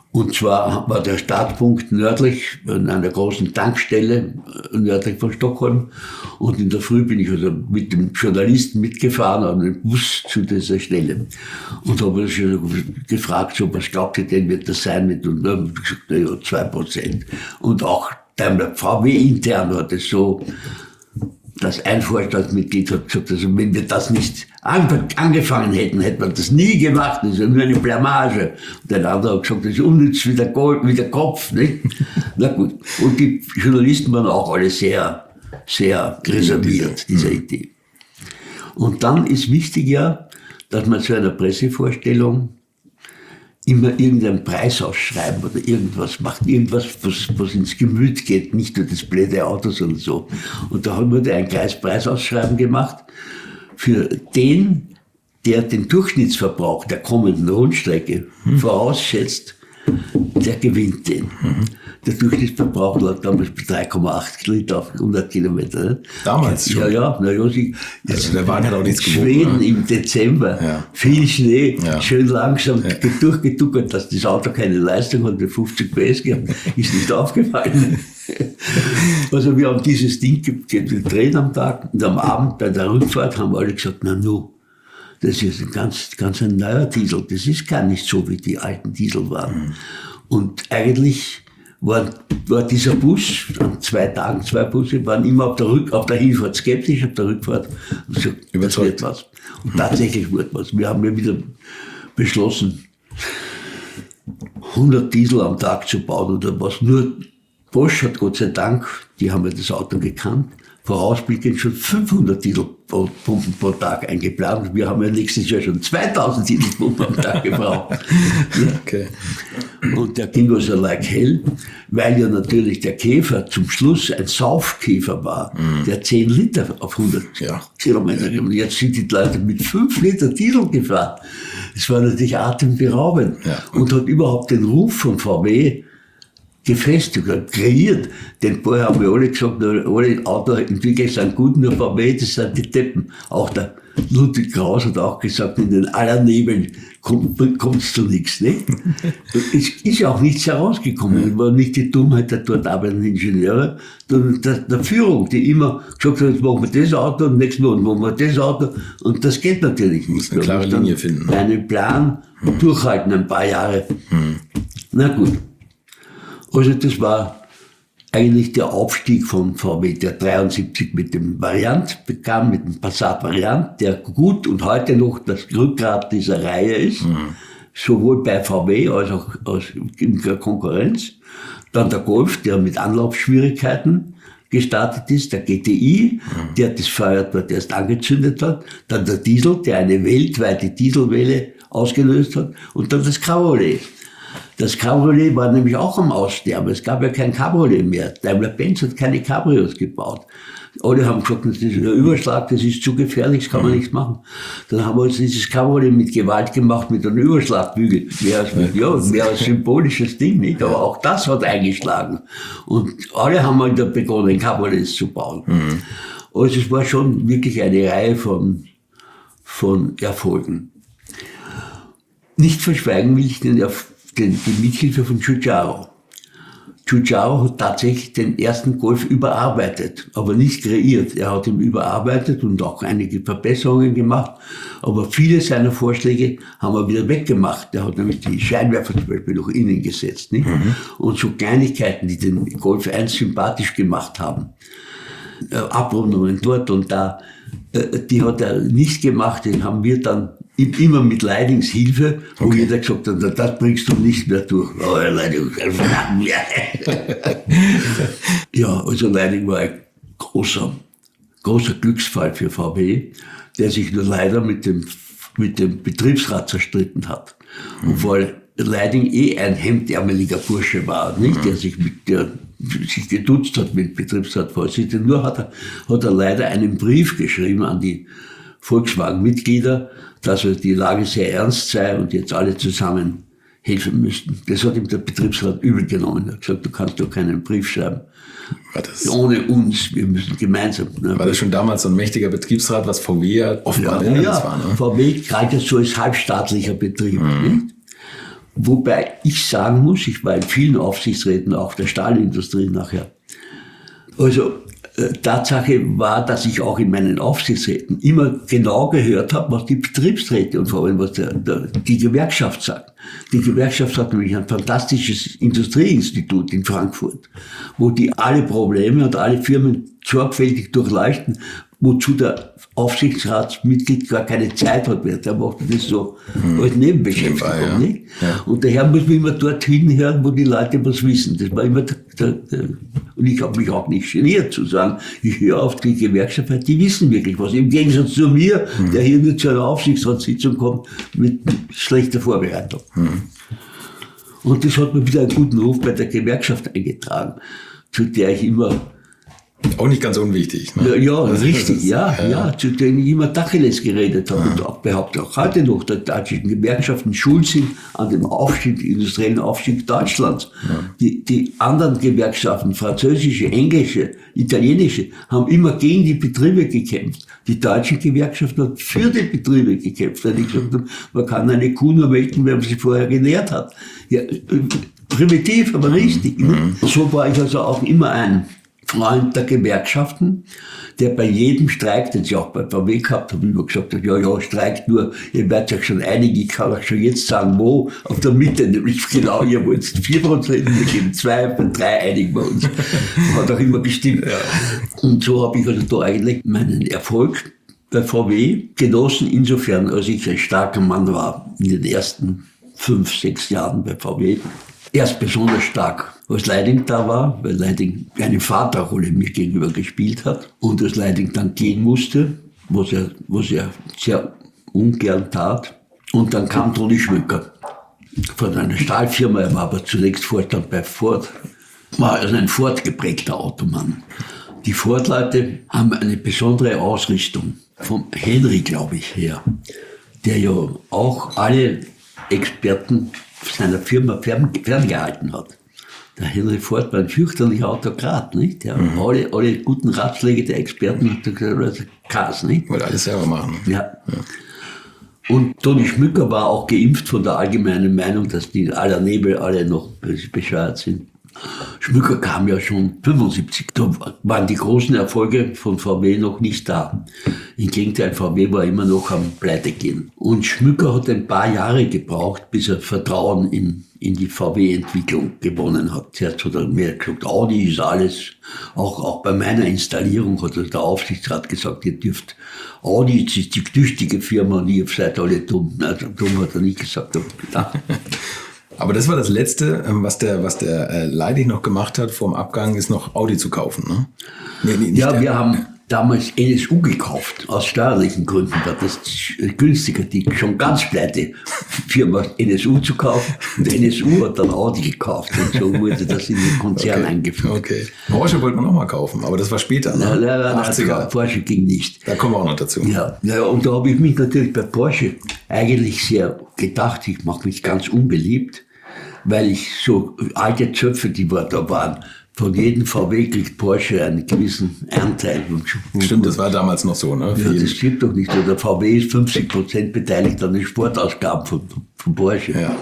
Und zwar war der Startpunkt nördlich an einer großen Tankstelle nördlich von Stockholm. Und in der Früh bin ich also mit dem Journalisten mitgefahren an den Bus zu dieser Stelle. Und habe gefragt, so, was glaubt ihr denn, wird das sein mit? Und dann habe ich gesagt, naja, 2%. Und auch Daimler VW intern war das so, dass ein Vorstandsmitglied hat gesagt, also wenn wir das nicht angefangen hätten, hätte man das nie gemacht, das ist ja nur eine Blamage. Und der andere hat gesagt, das ist unnütz wie der Kopf, nicht? Na gut. Und die Journalisten waren auch alle sehr, sehr reserviert, dieser Idee. Und dann ist wichtig ja, dass man zu einer Pressevorstellung immer irgendeinen Preis ausschreiben oder irgendwas macht, irgendwas, was ins Gemüt geht, nicht nur das blöde Auto, sondern so. Und da haben wir ein Preisausschreiben gemacht für den, der den Durchschnittsverbrauch der kommenden Rundstrecke vorausschätzt, der gewinnt den. Der Durchschnittsverbrauch lag damals bei 3,8 Liter auf 100 Kilometer. Ne? Damals schon? Ja. Also der Wagen hat auch nichts gewogen. Schweden ne? im Dezember, viel Schnee, schön langsam durchgeduckert, dass das Auto keine Leistung hat, mit 50 PS gehabt, ist nicht aufgefallen. Also wir haben dieses Ding gedreht am Tag und am Abend bei der Rückfahrt haben alle gesagt, na nu, das ist ein ganz ein neuer Diesel, das ist gar nicht so, wie die alten Diesel waren. Und eigentlich war dieser Bus, an 2 Tagen 2 Busse, waren immer auf der Hinfahrt skeptisch, auf der Rückfahrt und gesagt, das wird was. Und tatsächlich wird was. Wir haben ja wieder beschlossen, 100 Diesel am Tag zu bauen oder was. Nur Bosch hat Gott sei Dank, die haben ja das Auto gekannt, vorausblickend schon 500 Dieselpumpen pro Tag eingeplant. Wir haben ja nächstes Jahr schon 2000 Dieselpumpen am Tag gebraucht. Okay. Und der ging also like hell, weil ja natürlich der Käfer zum Schluss ein Saufkäfer war, der 10 Liter auf 100 Kilometer. Und jetzt sind die Leute mit 5 Liter Diesel gefahren. Das war natürlich atemberaubend und hat überhaupt den Ruf von VW gefestigt, kreiert. Denn vorher haben wir alle gesagt, alle Autoentwickler sind gut, nur VW, das sind die Deppen. Auch der Ludwig Kraus hat auch gesagt, in den aller Nebeln kommst du nichts. Ne? Es ist auch nichts herausgekommen. Es war nicht die Dummheit der dort arbeitenden Ingenieure, sondern der Führung, die immer gesagt hat, jetzt machen wir das Auto und nächsten Monat machen wir das Auto. Und das geht natürlich nicht. Du musst eine klare Linie finden. Einen Plan durchhalten, ein paar Jahre. Na gut. Also das war eigentlich der Aufstieg von VW, der 73 mit dem Variant bekam, mit dem Passat Variant, der gut und heute noch das Rückgrat dieser Reihe ist, sowohl bei VW als auch in der Konkurrenz. Dann der Golf, der mit Anlaufschwierigkeiten gestartet ist, der GTI, der das Feuer dort erst angezündet hat, dann der Diesel, der eine weltweite Dieselwelle ausgelöst hat, und dann das Cabriolet. Das Cabriolet war nämlich auch am Aussterben. Es gab ja kein Cabriolet mehr. Daimler-Benz hat keine Cabrios gebaut. Alle haben gesagt, das ist ein Überschlag, das ist zu gefährlich, das kann man nichts machen. Dann haben wir uns dieses Cabriolet mit Gewalt gemacht, mit einem Überschlagbügel. Mehr als symbolisches Ding, nicht? Aber auch das hat eingeschlagen. Und alle haben halt begonnen, Cabriolets zu bauen. Also es war schon wirklich eine Reihe von Erfolgen. Nicht verschweigen will ich die Mithilfe von Giugiaro. Giugiaro hat tatsächlich den ersten Golf überarbeitet, aber nicht kreiert. Er hat ihn überarbeitet und auch einige Verbesserungen gemacht, aber viele seiner Vorschläge haben wir wieder weggemacht. Er hat nämlich die Scheinwerfer zum Beispiel noch innen gesetzt, nicht? Und so Kleinigkeiten, die den Golf 1 sympathisch gemacht haben. Abrundungen dort und da, die hat er nicht gemacht, den haben wir dann immer mit Leidings Hilfe, wo jeder gesagt hat, das bringst du nicht mehr durch. Oh, Leiding. Ja, also Leiding war ein großer Glücksfall für VW, der sich nur leider mit dem Betriebsrat zerstritten hat. Und weil Leiding ein hemdärmeliger Bursche war, nicht, der sich geduzt hat mit Betriebsratvorsitzenden. Nur hat er leider einen Brief geschrieben an die Volkswagen-Mitglieder, dass die Lage sehr ernst sei und jetzt alle zusammen helfen müssten. Das hat ihm der Betriebsrat übel genommen. Er hat gesagt, du kannst doch keinen Brief schreiben. Ohne uns, wir müssen gemeinsam. Ne? War das schon damals so ein mächtiger Betriebsrat, was VW ja offenbar war? Ne? VW galt ja so als halbstaatlicher Betrieb. Nicht? Wobei ich sagen muss, ich war in vielen Aufsichtsräten, auch der Stahlindustrie nachher. Also Tatsache war, dass ich auch in meinen Aufsichtsräten immer genau gehört habe, was die Betriebsräte und vor allem was die Gewerkschaft sagt. Die Gewerkschaft hat nämlich ein fantastisches Industrieinstitut in Frankfurt, wo die alle Probleme und alle Firmen sorgfältig durchleuchten, wozu der Aufsichtsratsmitglied gar keine Zeit hat mehr. Der macht das so als Nebenbeschäftigung. Ja. Nicht? Ja. Und daher muss man immer dorthin hören, wo die Leute was wissen. Das war immer und ich habe mich auch nicht geniert zu sagen, ich höre auf die Gewerkschaft, die wissen wirklich was. Im Gegensatz zu mir, der hier nur zu einer Aufsichtsratssitzung kommt mit schlechter Vorbereitung. Und das hat mir wieder einen guten Ruf bei der Gewerkschaft eingetragen, zu der ich immer auch nicht ganz unwichtig. Ne? Ja, richtig, ja, zu denen ich immer Tacheles geredet habe und auch behaupte auch heute noch, der deutschen Gewerkschaften schuld sind an dem Aufstieg, industriellen Aufstieg Deutschlands. Ja. Die anderen Gewerkschaften, französische, englische, italienische, haben immer gegen die Betriebe gekämpft. Die deutschen Gewerkschaften haben für die Betriebe gekämpft, weil die gesagt haben, man kann eine Kuh nur melken, wenn man sie vorher genährt hat. Ja, primitiv, aber richtig. So war ich also auch immer ein Freund der Gewerkschaften, der bei jedem Streik, den sie auch bei VW gehabt haben, immer gesagt hat, ja, streikt nur, ihr werdet euch schon einig, ich kann euch schon jetzt sagen, wo, auf der Mitte, nämlich genau, ihr wollt 4%, wir geben 2, 3 einigen wir uns. Hat auch immer gestimmt. Ja. Und so habe ich also da eigentlich meinen Erfolg bei VW genossen, insofern, als ich ein starker Mann war in den ersten 5, 6 Jahren bei VW. Erst besonders stark, als Leiding da war, weil Leiding eine Vaterrolle mir gegenüber gespielt hat und als Leiding dann gehen musste, was er sehr ungern tat. Und dann kam Toni Schmöcker von einer Stahlfirma, er war aber zunächst Vorstand bei Ford, war also ein Ford geprägter Automann. Die Ford-Leute haben eine besondere Ausrichtung, vom Henry, glaube ich, her, der ja auch alle Experten seiner Firma ferngehalten hat. Der Henry Ford war ein fürchterlicher Autokrat, nicht? Der alle guten Ratschläge der Experten hat gesagt, Kass, nicht? Wollte alles selber machen. Ja. Und Toni Schmöcker war auch geimpft von der allgemeinen Meinung, dass die aller Nebel alle noch bescheuert sind. Schmöcker kam ja schon 75, da waren die großen Erfolge von VW noch nicht da. Im Gegenteil, VW war immer noch am Pleitegehen. Und Schmöcker hat ein paar Jahre gebraucht, bis er Vertrauen in die VW-Entwicklung gewonnen hat. Zuerst hat er mir gesagt, Audi ist alles, auch bei meiner Installierung hat der Aufsichtsrat gesagt, ihr dürft, Audi ist die tüchtige Firma und ihr seid alle dumm. Also dumm hat er nicht gesagt, aber Aber das war das Letzte, was der Leidig noch gemacht hat vor dem Abgang, ist noch Audi zu kaufen, ne? Nee, wir haben damals NSU gekauft, aus steuerlichen Gründen war das günstiger, die schon ganz pleite Firma NSU zu kaufen. Und NSU hat dann Audi gekauft und so wurde das in den Konzern eingeführt. Okay. Porsche wollte man auch mal kaufen, aber das war später, ne? Nein, 80er. Porsche ging nicht. Da kommen wir auch noch dazu. Ja, und da habe ich mich natürlich bei Porsche eigentlich sehr gedacht, ich mache mich ganz unbeliebt, weil ich so alte Zöpfe, die da waren, von jedem VW kriegt Porsche einen gewissen Anteil. Stimmt, das war damals noch so, ne? Ja, das stimmt doch nicht. Der VW ist 50% beteiligt an den Sportausgaben von Porsche. Ja.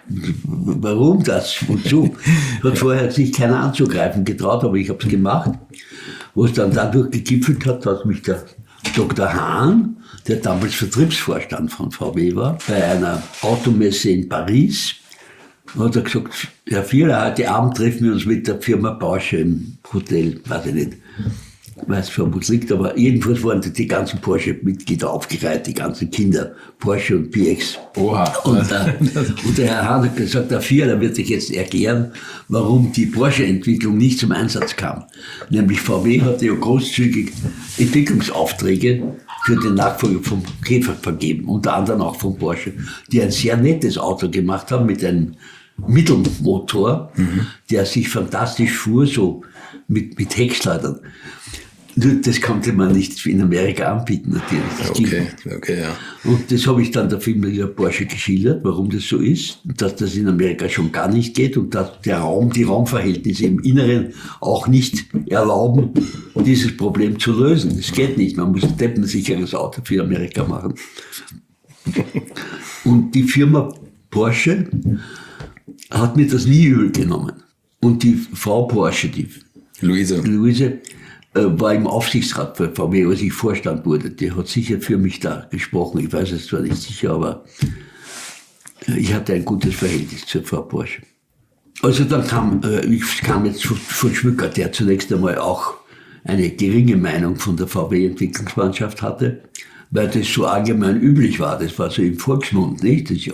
Warum das? Wozu? Hat vorher sich keiner anzugreifen getraut, aber ich habe es gemacht. Wo es dann dadurch gegipfelt hat, dass mich der Dr. Hahn, der damals Vertriebsvorstand von VW war, bei einer Automesse in Paris, hat er gesagt, Herr Vierer, heute Abend treffen wir uns mit der Firma Porsche im Hotel, weiß ich nicht, weiß schon, wo es liegt, aber jedenfalls waren die ganzen Porsche-Mitglieder aufgereiht, die ganzen Kinder, Porsche und PX. Oha. Und der Herr Hahn hat gesagt, Herr Vierer wird sich jetzt erklären, warum die Porsche-Entwicklung nicht zum Einsatz kam. Nämlich VW hatte ja großzügig Entwicklungsaufträge für den Nachfolger vom Käfer vergeben, unter anderem auch von Porsche, die ein sehr nettes Auto gemacht haben mit einem Mittelmotor, der sich fantastisch fuhr, so mit Heckschleudern. Das konnte man nicht in Amerika anbieten, natürlich. Okay, ja. Und das habe ich dann der Firma Porsche geschildert, warum das so ist, dass das in Amerika schon gar nicht geht und dass die Raumverhältnisse im Inneren auch nicht erlauben, dieses Problem zu lösen. Das geht nicht. Man muss ein deppensicheres Auto für Amerika machen. Und die Firma Porsche hat mir das nie übel genommen. Und die Frau Porsche, die Luise, war im Aufsichtsrat bei VW, als ich Vorstand wurde. Die hat sicher für mich da gesprochen. Ich weiß es zwar nicht sicher, aber ich hatte ein gutes Verhältnis zur Frau Porsche. Also dann kam jetzt von Schmücker, der zunächst einmal auch eine geringe Meinung von der VW-Entwicklungsmannschaft hatte, weil das so allgemein üblich war. Das war so im Volksmund, nicht? Das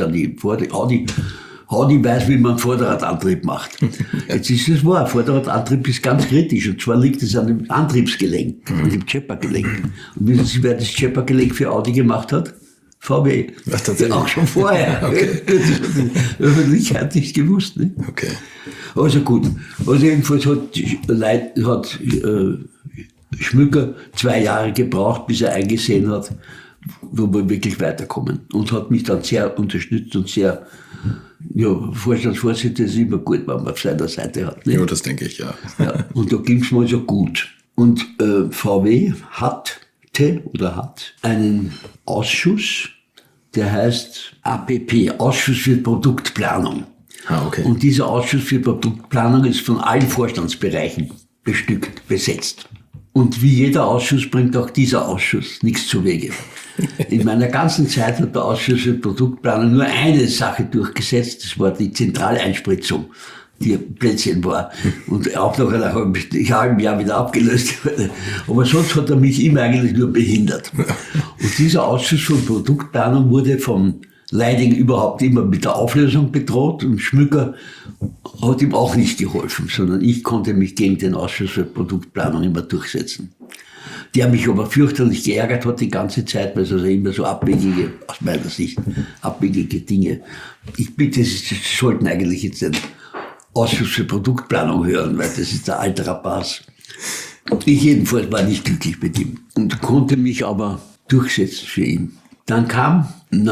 Audi weiß, wie man Vorderradantrieb macht. Jetzt ist es wahr, Vorderradantrieb ist ganz kritisch, und zwar liegt es an dem Antriebsgelenk, an dem Cheppergelenk. Und wissen Sie, wer das Cheppergelenk für Audi gemacht hat? VW. Ach, tatsächlich? Auch schon vorher. Okay. Das hat die Öffentlichkeit nicht gewusst. Nicht? Okay. Also gut. Also jedenfalls hat Schmücker 2 Jahre gebraucht, bis er eingesehen hat, wo wir wirklich weiterkommen. Und hat mich dann sehr unterstützt und sehr, Vorstandsvorsitzender ist immer gut, wenn man auf seiner Seite hat. Nicht? Ja, das denke ich, ja. Und da ging es mal so gut. Und VW hat einen Ausschuss, der heißt APP, Ausschuss für Produktplanung. Okay. Und dieser Ausschuss für Produktplanung ist von allen Vorstandsbereichen besetzt. Und wie jeder Ausschuss bringt auch dieser Ausschuss nichts zuwege. In meiner ganzen Zeit hat der Ausschuss für Produktplanung nur eine Sache durchgesetzt, das war die Zentraleinspritzung, die Plätzchen war und auch nach einem halben Jahr wieder abgelöst wurde. Aber sonst hat er mich immer eigentlich nur behindert. Und dieser Ausschuss für Produktplanung wurde von Leiding überhaupt immer mit der Auflösung bedroht, und Schmücker hat ihm auch nicht geholfen, sondern ich konnte mich gegen den Ausschuss für Produktplanung immer durchsetzen. Der mich aber fürchterlich geärgert hat die ganze Zeit, weil es also immer so abwegige, aus meiner Sicht, abwegige Dinge. Ich bitte, Sie sollten eigentlich jetzt den Ausschuss für Produktplanung hören, weil das ist der alte Rapaz. Ich jedenfalls war nicht glücklich mit ihm und konnte mich aber durchsetzen für ihn. Dann kam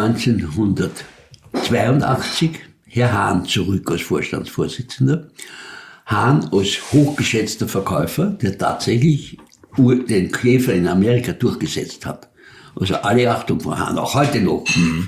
1982 Herr Hahn zurück als Vorstandsvorsitzender. Hahn als hochgeschätzter Verkäufer, der tatsächlich den Käfer in Amerika durchgesetzt hat. Also alle Achtung von Hahn, auch heute noch.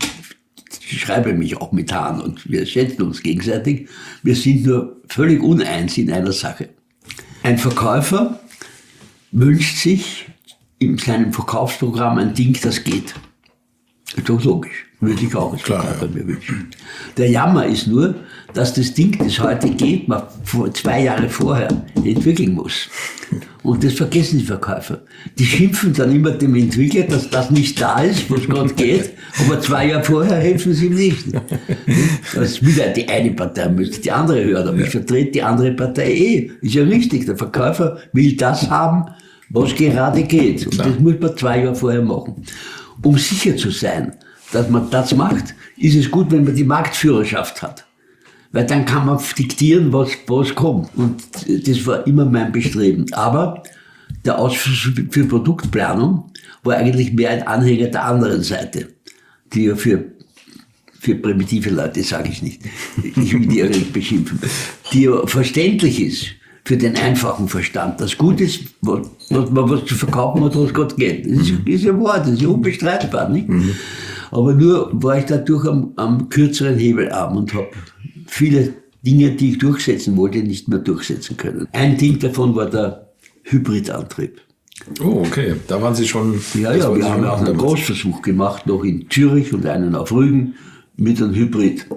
Ich schreibe mich auch mit Hahn und wir schätzen uns gegenseitig. Wir sind nur völlig uneins in einer Sache. Ein Verkäufer wünscht sich in seinem Verkaufsprogramm ein Ding, das geht. Das ist doch logisch. Würde ich auch als Verkäufer mir wünschen. Der Jammer ist nur, dass das Ding, das heute geht, man 2 Jahre vorher entwickeln muss. Und das vergessen die Verkäufer. Die schimpfen dann immer dem Entwickler, dass das nicht da ist, was gerade geht, aber 2 Jahre vorher helfen sie ihm nicht. Das ist wieder die eine Partei, müsste die andere hören, aber ich vertrete die andere Partei eh. Ist ja richtig, der Verkäufer will das haben, was gerade geht. Und das muss man 2 Jahre vorher machen. Um sicher zu sein, dass man das macht, ist es gut, wenn man die Marktführerschaft hat. Weil dann kann man diktieren, was kommt. Und das war immer mein Bestreben. Aber der Ausschuss für Produktplanung war eigentlich mehr ein Anhänger der anderen Seite, die ja für primitive Leute, sage ich nicht, ich will die ja nicht beschimpfen, die ja verständlich ist für den einfachen Verstand. Das Gute ist, was zu verkaufen hat, was Gott geht. Das ist ja wahr, das ist ja unbestreitbar. Nicht? Aber nur war ich dadurch am kürzeren Hebelarm und habe viele Dinge, die ich durchsetzen wollte, nicht mehr durchsetzen können. Ein Ding davon war der Hybridantrieb. Oh, okay. Da waren Sie schon... Ja, wir haben auch einen Großversuch gemacht, noch in Zürich und einen auf Rügen mit einem Hybrid.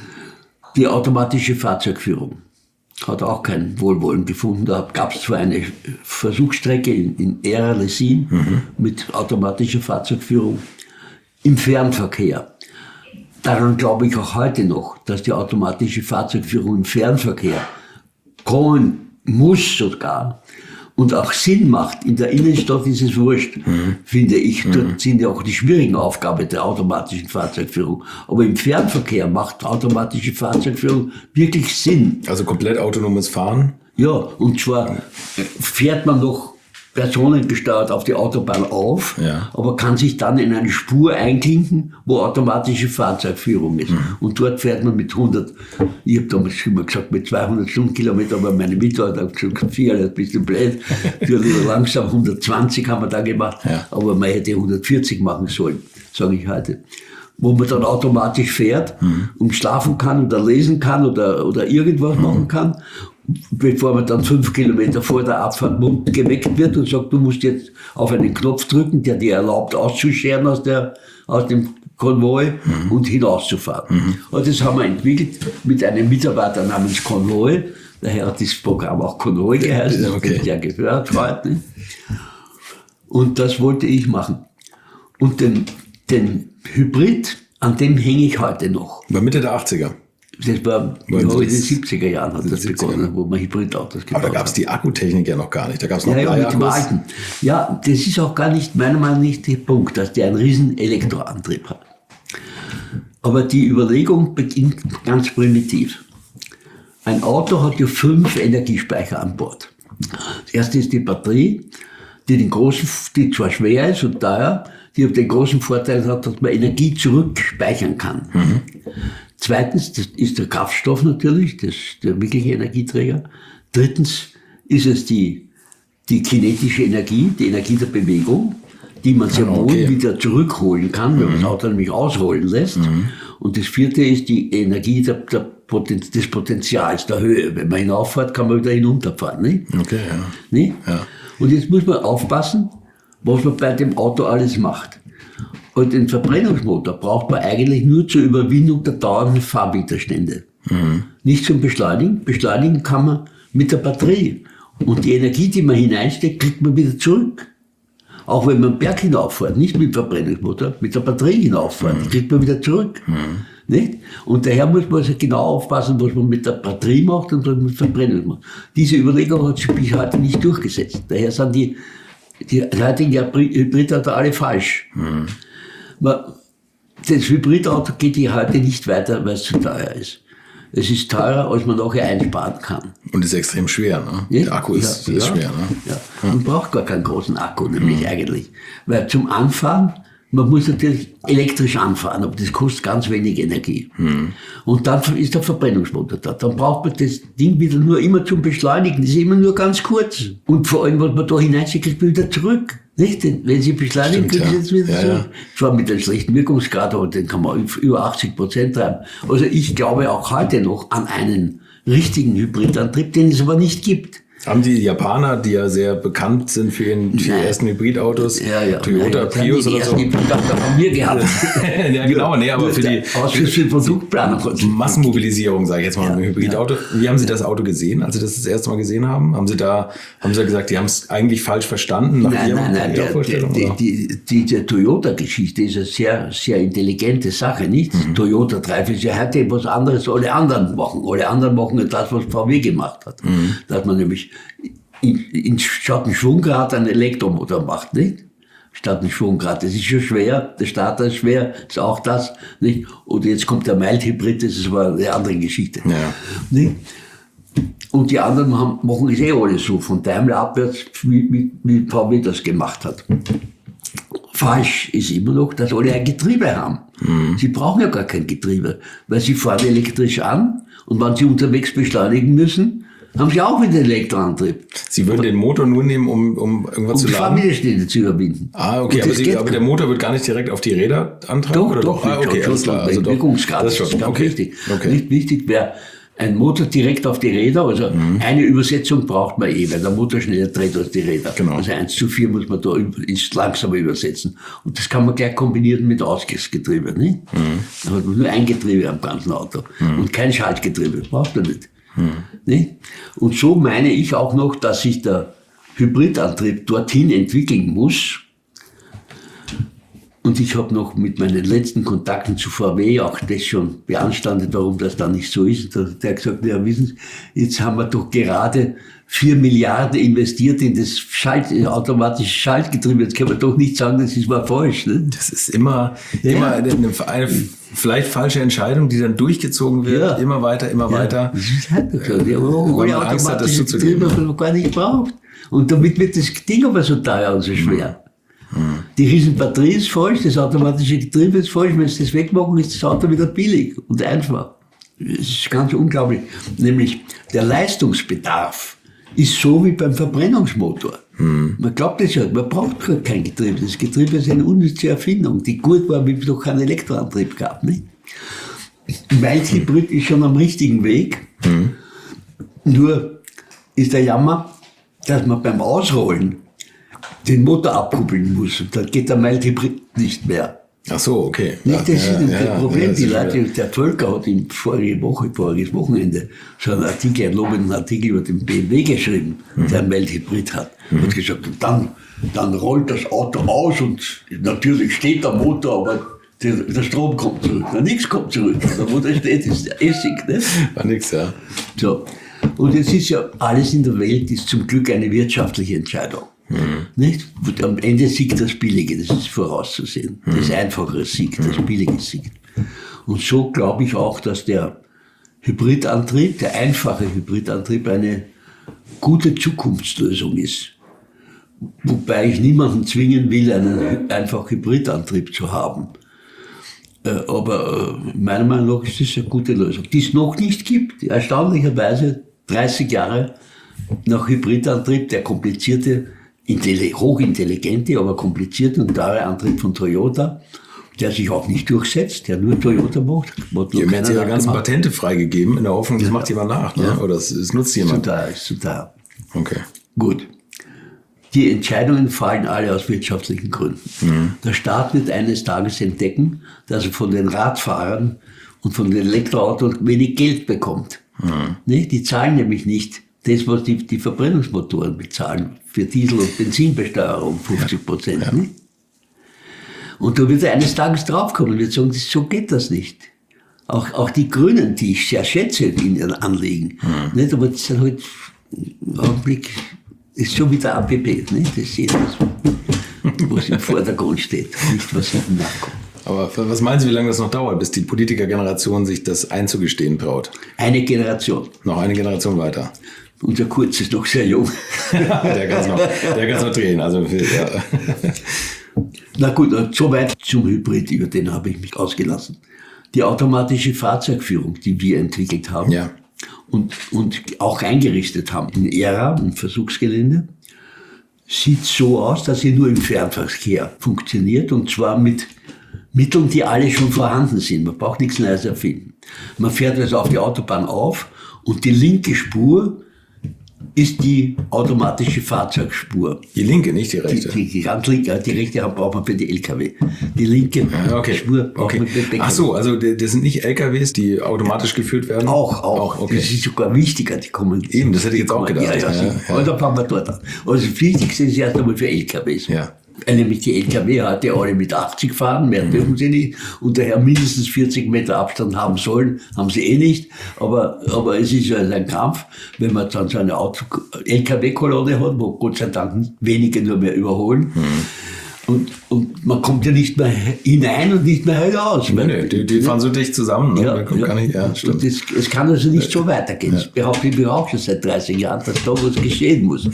Die automatische Fahrzeugführung hat auch kein Wohlwollen gefunden. Da gab es zwar eine Versuchsstrecke in Ehra-Lessin mit automatischer Fahrzeugführung im Fernverkehr. Daran glaube ich auch heute noch, dass die automatische Fahrzeugführung im Fernverkehr kommen muss sogar und auch Sinn macht. In der Innenstadt ist es wurscht, finde ich. Dort sind ja auch die schwierigen Aufgaben der automatischen Fahrzeugführung. Aber im Fernverkehr macht automatische Fahrzeugführung wirklich Sinn. Also komplett autonomes Fahren? Ja, und zwar fährt man noch personengesteuert auf die Autobahn auf, aber kann sich dann in eine Spur einklinken, wo automatische Fahrzeugführung ist. Und dort fährt man mit 100, ich habe damals immer gesagt, mit 200 Stundenkilometer, aber meine Mitarbeiter haben gesagt, 400, ein bisschen blöd, für langsam 120 haben wir da gemacht, aber man hätte 140 machen sollen, sage ich heute. wo man dann automatisch fährt und schlafen kann oder lesen kann oder irgendwas machen kann, bevor man dann 5 Kilometer vor der Abfahrt geweckt wird und sagt, du musst jetzt auf einen Knopf drücken, der dir erlaubt, auszuscheren aus dem Konvoi und hinauszufahren. Und das haben wir entwickelt mit einem Mitarbeiter namens Konvoi. Daher hat das Programm auch Konvoi geheißen, das habt ja gehört heute. Ne? Und das wollte ich machen. Und den Hybrid, an dem hänge ich heute noch. War Mitte der 80er. Das war in den 70er Jahren hat das begonnen, wo man Hybridautos gebaut hat. Aber da gab es die Akkutechnik ja noch gar nicht. Da gab es noch mit dem alten. Ja, das ist auch gar nicht, meiner Meinung nach, der Punkt, dass der einen riesen Elektroantrieb hat. Aber die Überlegung beginnt ganz primitiv. Ein Auto hat ja 5 Energiespeicher an Bord. Das erste ist die Batterie, die zwar schwer ist und teuer, die den großen Vorteil hat, dass man Energie zurückspeichern kann. Zweitens, das ist der Kraftstoff natürlich, der wirkliche Energieträger. Drittens ist es die kinetische Energie, die Energie der Bewegung, die man sehr wohl wieder zurückholen kann, wenn man das Auto nämlich ausrollen lässt. Und das vierte ist die Energie des Potenzials, der Höhe. Wenn man hinauffährt, kann man wieder hinunterfahren. Nicht? Okay, ja. Nicht? Ja. Und jetzt muss man aufpassen, was man bei dem Auto alles macht. Und den Verbrennungsmotor braucht man eigentlich nur zur Überwindung der dauernden Fahrwiderstände. Nicht zum Beschleunigen. Beschleunigen kann man mit der Batterie. Und die Energie, die man hineinsteckt, kriegt man wieder zurück. Auch wenn man einen Berg hinauffährt, nicht mit dem Verbrennungsmotor, mit der Batterie hinauffährt, kriegt man wieder zurück. Nicht? Und daher muss man also genau aufpassen, was man mit der Batterie macht und was man mit dem Verbrennungsmotor macht. Diese Überlegung hat sich bis heute nicht durchgesetzt. Daher sind die heutigen Hybridauto alle falsch. Das Hybridauto geht hier heute nicht weiter, weil es zu teuer ist. Es ist teurer, als man nachher einsparen kann. Und ist extrem schwer, ne? Ja? Der Akku ist schwer, ne? Ja. Man braucht gar keinen großen Akku, nämlich eigentlich. Weil zum Anfahren, man muss natürlich elektrisch anfahren, aber das kostet ganz wenig Energie. Und dann ist der Verbrennungsmotor da. Dann braucht man das Ding wieder nur immer zum Beschleunigen. Das ist immer nur ganz kurz. Und vor allem, was man da hineinschickt, kriegt man wieder zurück. Nicht? Wenn Sie beschleunigen, kriegen Sie jetzt wieder zurück. Zwar mit einem schlechten Wirkungsgrad, aber den kann man über 80% treiben. Also ich glaube auch heute noch an einen richtigen Hybridantrieb, den es aber nicht gibt. Haben die Japaner, die ja sehr bekannt sind für die ersten Hybridautos, Toyota Prius oder so? Die haben wir gehabt. Ja, genau, nee, aber für die Produktplanung. Massenmobilisierung, sage ich jetzt mal, mit dem Hybridauto. Wie haben Sie das Auto gesehen, als Sie das erste Mal gesehen haben? Haben Sie gesagt, die haben es eigentlich falsch verstanden? Nein, die Toyota-Geschichte ist eine sehr, sehr intelligente Sache, nicht? Toyota Drive ist ja heute etwas anderes, als alle anderen machen. Alle anderen machen das, was VW gemacht hat. Dass man nämlich statt ein Schwungrad ein Elektromotor macht, nicht? Statt ein Schwungrad. Das ist schon schwer, der Starter ist schwer, ist auch das, nicht? Und jetzt kommt der Mild-Hybrid, das ist aber eine andere Geschichte. Ja. Nicht? Und die anderen machen es alles so, von Daimler abwärts, wie VW das gemacht hat. Falsch ist immer noch, dass alle ein Getriebe haben. Sie brauchen ja gar kein Getriebe, weil sie fahren elektrisch an und wenn sie unterwegs beschleunigen müssen, haben sie auch wieder Elektroantrieb. Sie würden den Motor nur nehmen, um irgendwas zu laden? Um Fahrwiderstände zu überwinden. Ah, okay, aber der Motor wird gar nicht direkt auf die Räder antreiben? Doch. Okay, alles klar. Also Wirkungsgrad, das ist ganz wichtig. Nicht wichtig wäre ein Motor direkt auf die Räder, also eine Übersetzung braucht man weil der Motor schneller dreht als die Räder. Genau. Also 1:4 muss man da ins Langsame übersetzen. Und das kann man gleich kombinieren mit Ausgleichsgetriebe, nicht? Da hat man nur ein Getriebe am ganzen Auto und kein Schaltgetriebe, braucht man nicht. Nicht? Und so meine ich auch noch, dass sich der Hybridantrieb dorthin entwickeln muss. Und ich habe noch mit meinen letzten Kontakten zu VW auch das schon beanstandet, warum das dann nicht so ist. Und der hat gesagt, ja, wissen Sie, jetzt haben wir doch gerade 4 Milliarden investiert in das automatische Schaltgetriebe. Jetzt kann man doch nicht sagen, das war falsch. Ne? Das ist immer eine vielleicht falsche Entscheidung, die dann durchgezogen wird. Ja. Immer weiter. Das ist halt so. Die haben Angst hat, das zuzugeben. Was man gar nicht braucht. Und damit wird das Ding aber so teuer und so schwer. Die Riesenbatterie ist falsch, das automatische Getriebe ist falsch. Wenn sie das wegmachen, ist das Auto wieder billig und einfach. Das ist ganz unglaublich. Nämlich der Leistungsbedarf ist so wie beim Verbrennungsmotor. Man glaubt es ja, man braucht kein Getriebe. Das Getriebe ist eine unnütze Erfindung, die gut war, wie es noch keinen Elektroantrieb gab. Nicht? Mild-Hybrid ist schon am richtigen Weg. Nur ist der Jammer, dass man beim Ausrollen den Motor abkuppeln muss. Und dann geht der Mild-Hybrid nicht mehr. Ach so, okay. Nicht, das ist das Problem. Die Leute, der Völker hat voriges Wochenende so einen Artikel, einen lobenden Artikel über den BMW geschrieben, der einen Mild-Hybrid hat. Hat gesagt, und dann rollt das Auto aus und natürlich steht der Motor, aber der Strom kommt zurück. Nichts kommt zurück. Der Motor steht, ist Essig. Ne? War nix, ja. So. Und es ist ja, alles in der Welt ist zum Glück eine wirtschaftliche Entscheidung. Nicht? Am Ende siegt das Billige, das ist vorauszusehen. Das Einfachere siegt, das Billige siegt. Und so glaube ich auch, dass der Hybridantrieb, der einfache Hybridantrieb, eine gute Zukunftslösung ist. Wobei ich niemanden zwingen will, einen einfach Hybridantrieb zu haben. Aber meiner Meinung nach ist das eine gute Lösung, die es noch nicht gibt. Erstaunlicherweise 30 Jahre nach Hybridantrieb, der komplizierte, hochintelligente, aber komplizierte und teure Antrieb von Toyota, der sich auch nicht durchsetzt, der nur Toyota macht. Die haben jetzt ihre ganzen Patente freigegeben, in der Hoffnung, das macht jemand nach, ne? Oder es nutzt jemand. Ist zu teuer. Okay. Gut. Die Entscheidungen fallen alle aus wirtschaftlichen Gründen. Der Staat wird eines Tages entdecken, dass er von den Radfahrern und von den Elektroautos wenig Geld bekommt. Die zahlen nämlich nicht das, was die Verbrennungsmotoren bezahlen, für Diesel- und Benzinbesteuerung 50%. Ja. Und da wird er eines Tages draufkommen und wird sagen, so geht das nicht. Auch die Grünen, die ich sehr schätze in ihren Anliegen, nicht? Aber das sind halt im Augenblick ist schon wieder APP, nicht? Das ist das, was im Vordergrund steht, nicht was hinten nachkommt. Aber was meinen Sie, wie lange das noch dauert, bis die Politikergeneration sich das einzugestehen traut? Eine Generation. Noch eine Generation weiter. Unser Kurz ist noch sehr jung. der kann's noch drehen. Also, ja. Na gut, soweit zum Hybrid, über den habe ich mich ausgelassen. Die automatische Fahrzeugführung, die wir entwickelt haben und auch eingerichtet haben in ERA, im Versuchsgelände, sieht so aus, dass sie nur im Fernverkehr funktioniert und zwar mit Mitteln, die alle schon vorhanden sind. Man braucht nichts Neues erfinden. Man fährt also auf die Autobahn auf und die linke Spur ist die automatische Fahrzeugspur. Die linke, nicht die rechte? Die ganz linke, die rechte braucht man für die LKW. Die linke Spur braucht man für die PKW. Ach so, also das sind nicht LKWs, die automatisch geführt werden? Auch. Okay. Das ist sogar wichtiger, die kommen. Eben, das hätte ich jetzt auch gedacht. Ja. Und dann fangen wir dort an. Also das Wichtigste ist erst einmal für LKWs. Ja. Nämlich die LKW hatte alle mit 80 fahren, mehr dürfen sie nicht, und daher mindestens 40 Meter Abstand haben sollen, haben sie eh nicht, aber es ist also ein Kampf, wenn man dann so eine LKW-Kolonne hat, wo Gott sei Dank wenige nur mehr überholen. Und man kommt ja nicht mehr hinein und nicht mehr heraus. Nee, die fahren so dicht zusammen. Ne? Stimmt. Es kann also nicht so weitergehen. Das behaupte ich auch schon seit 30 Jahren, dass da was geschehen muss.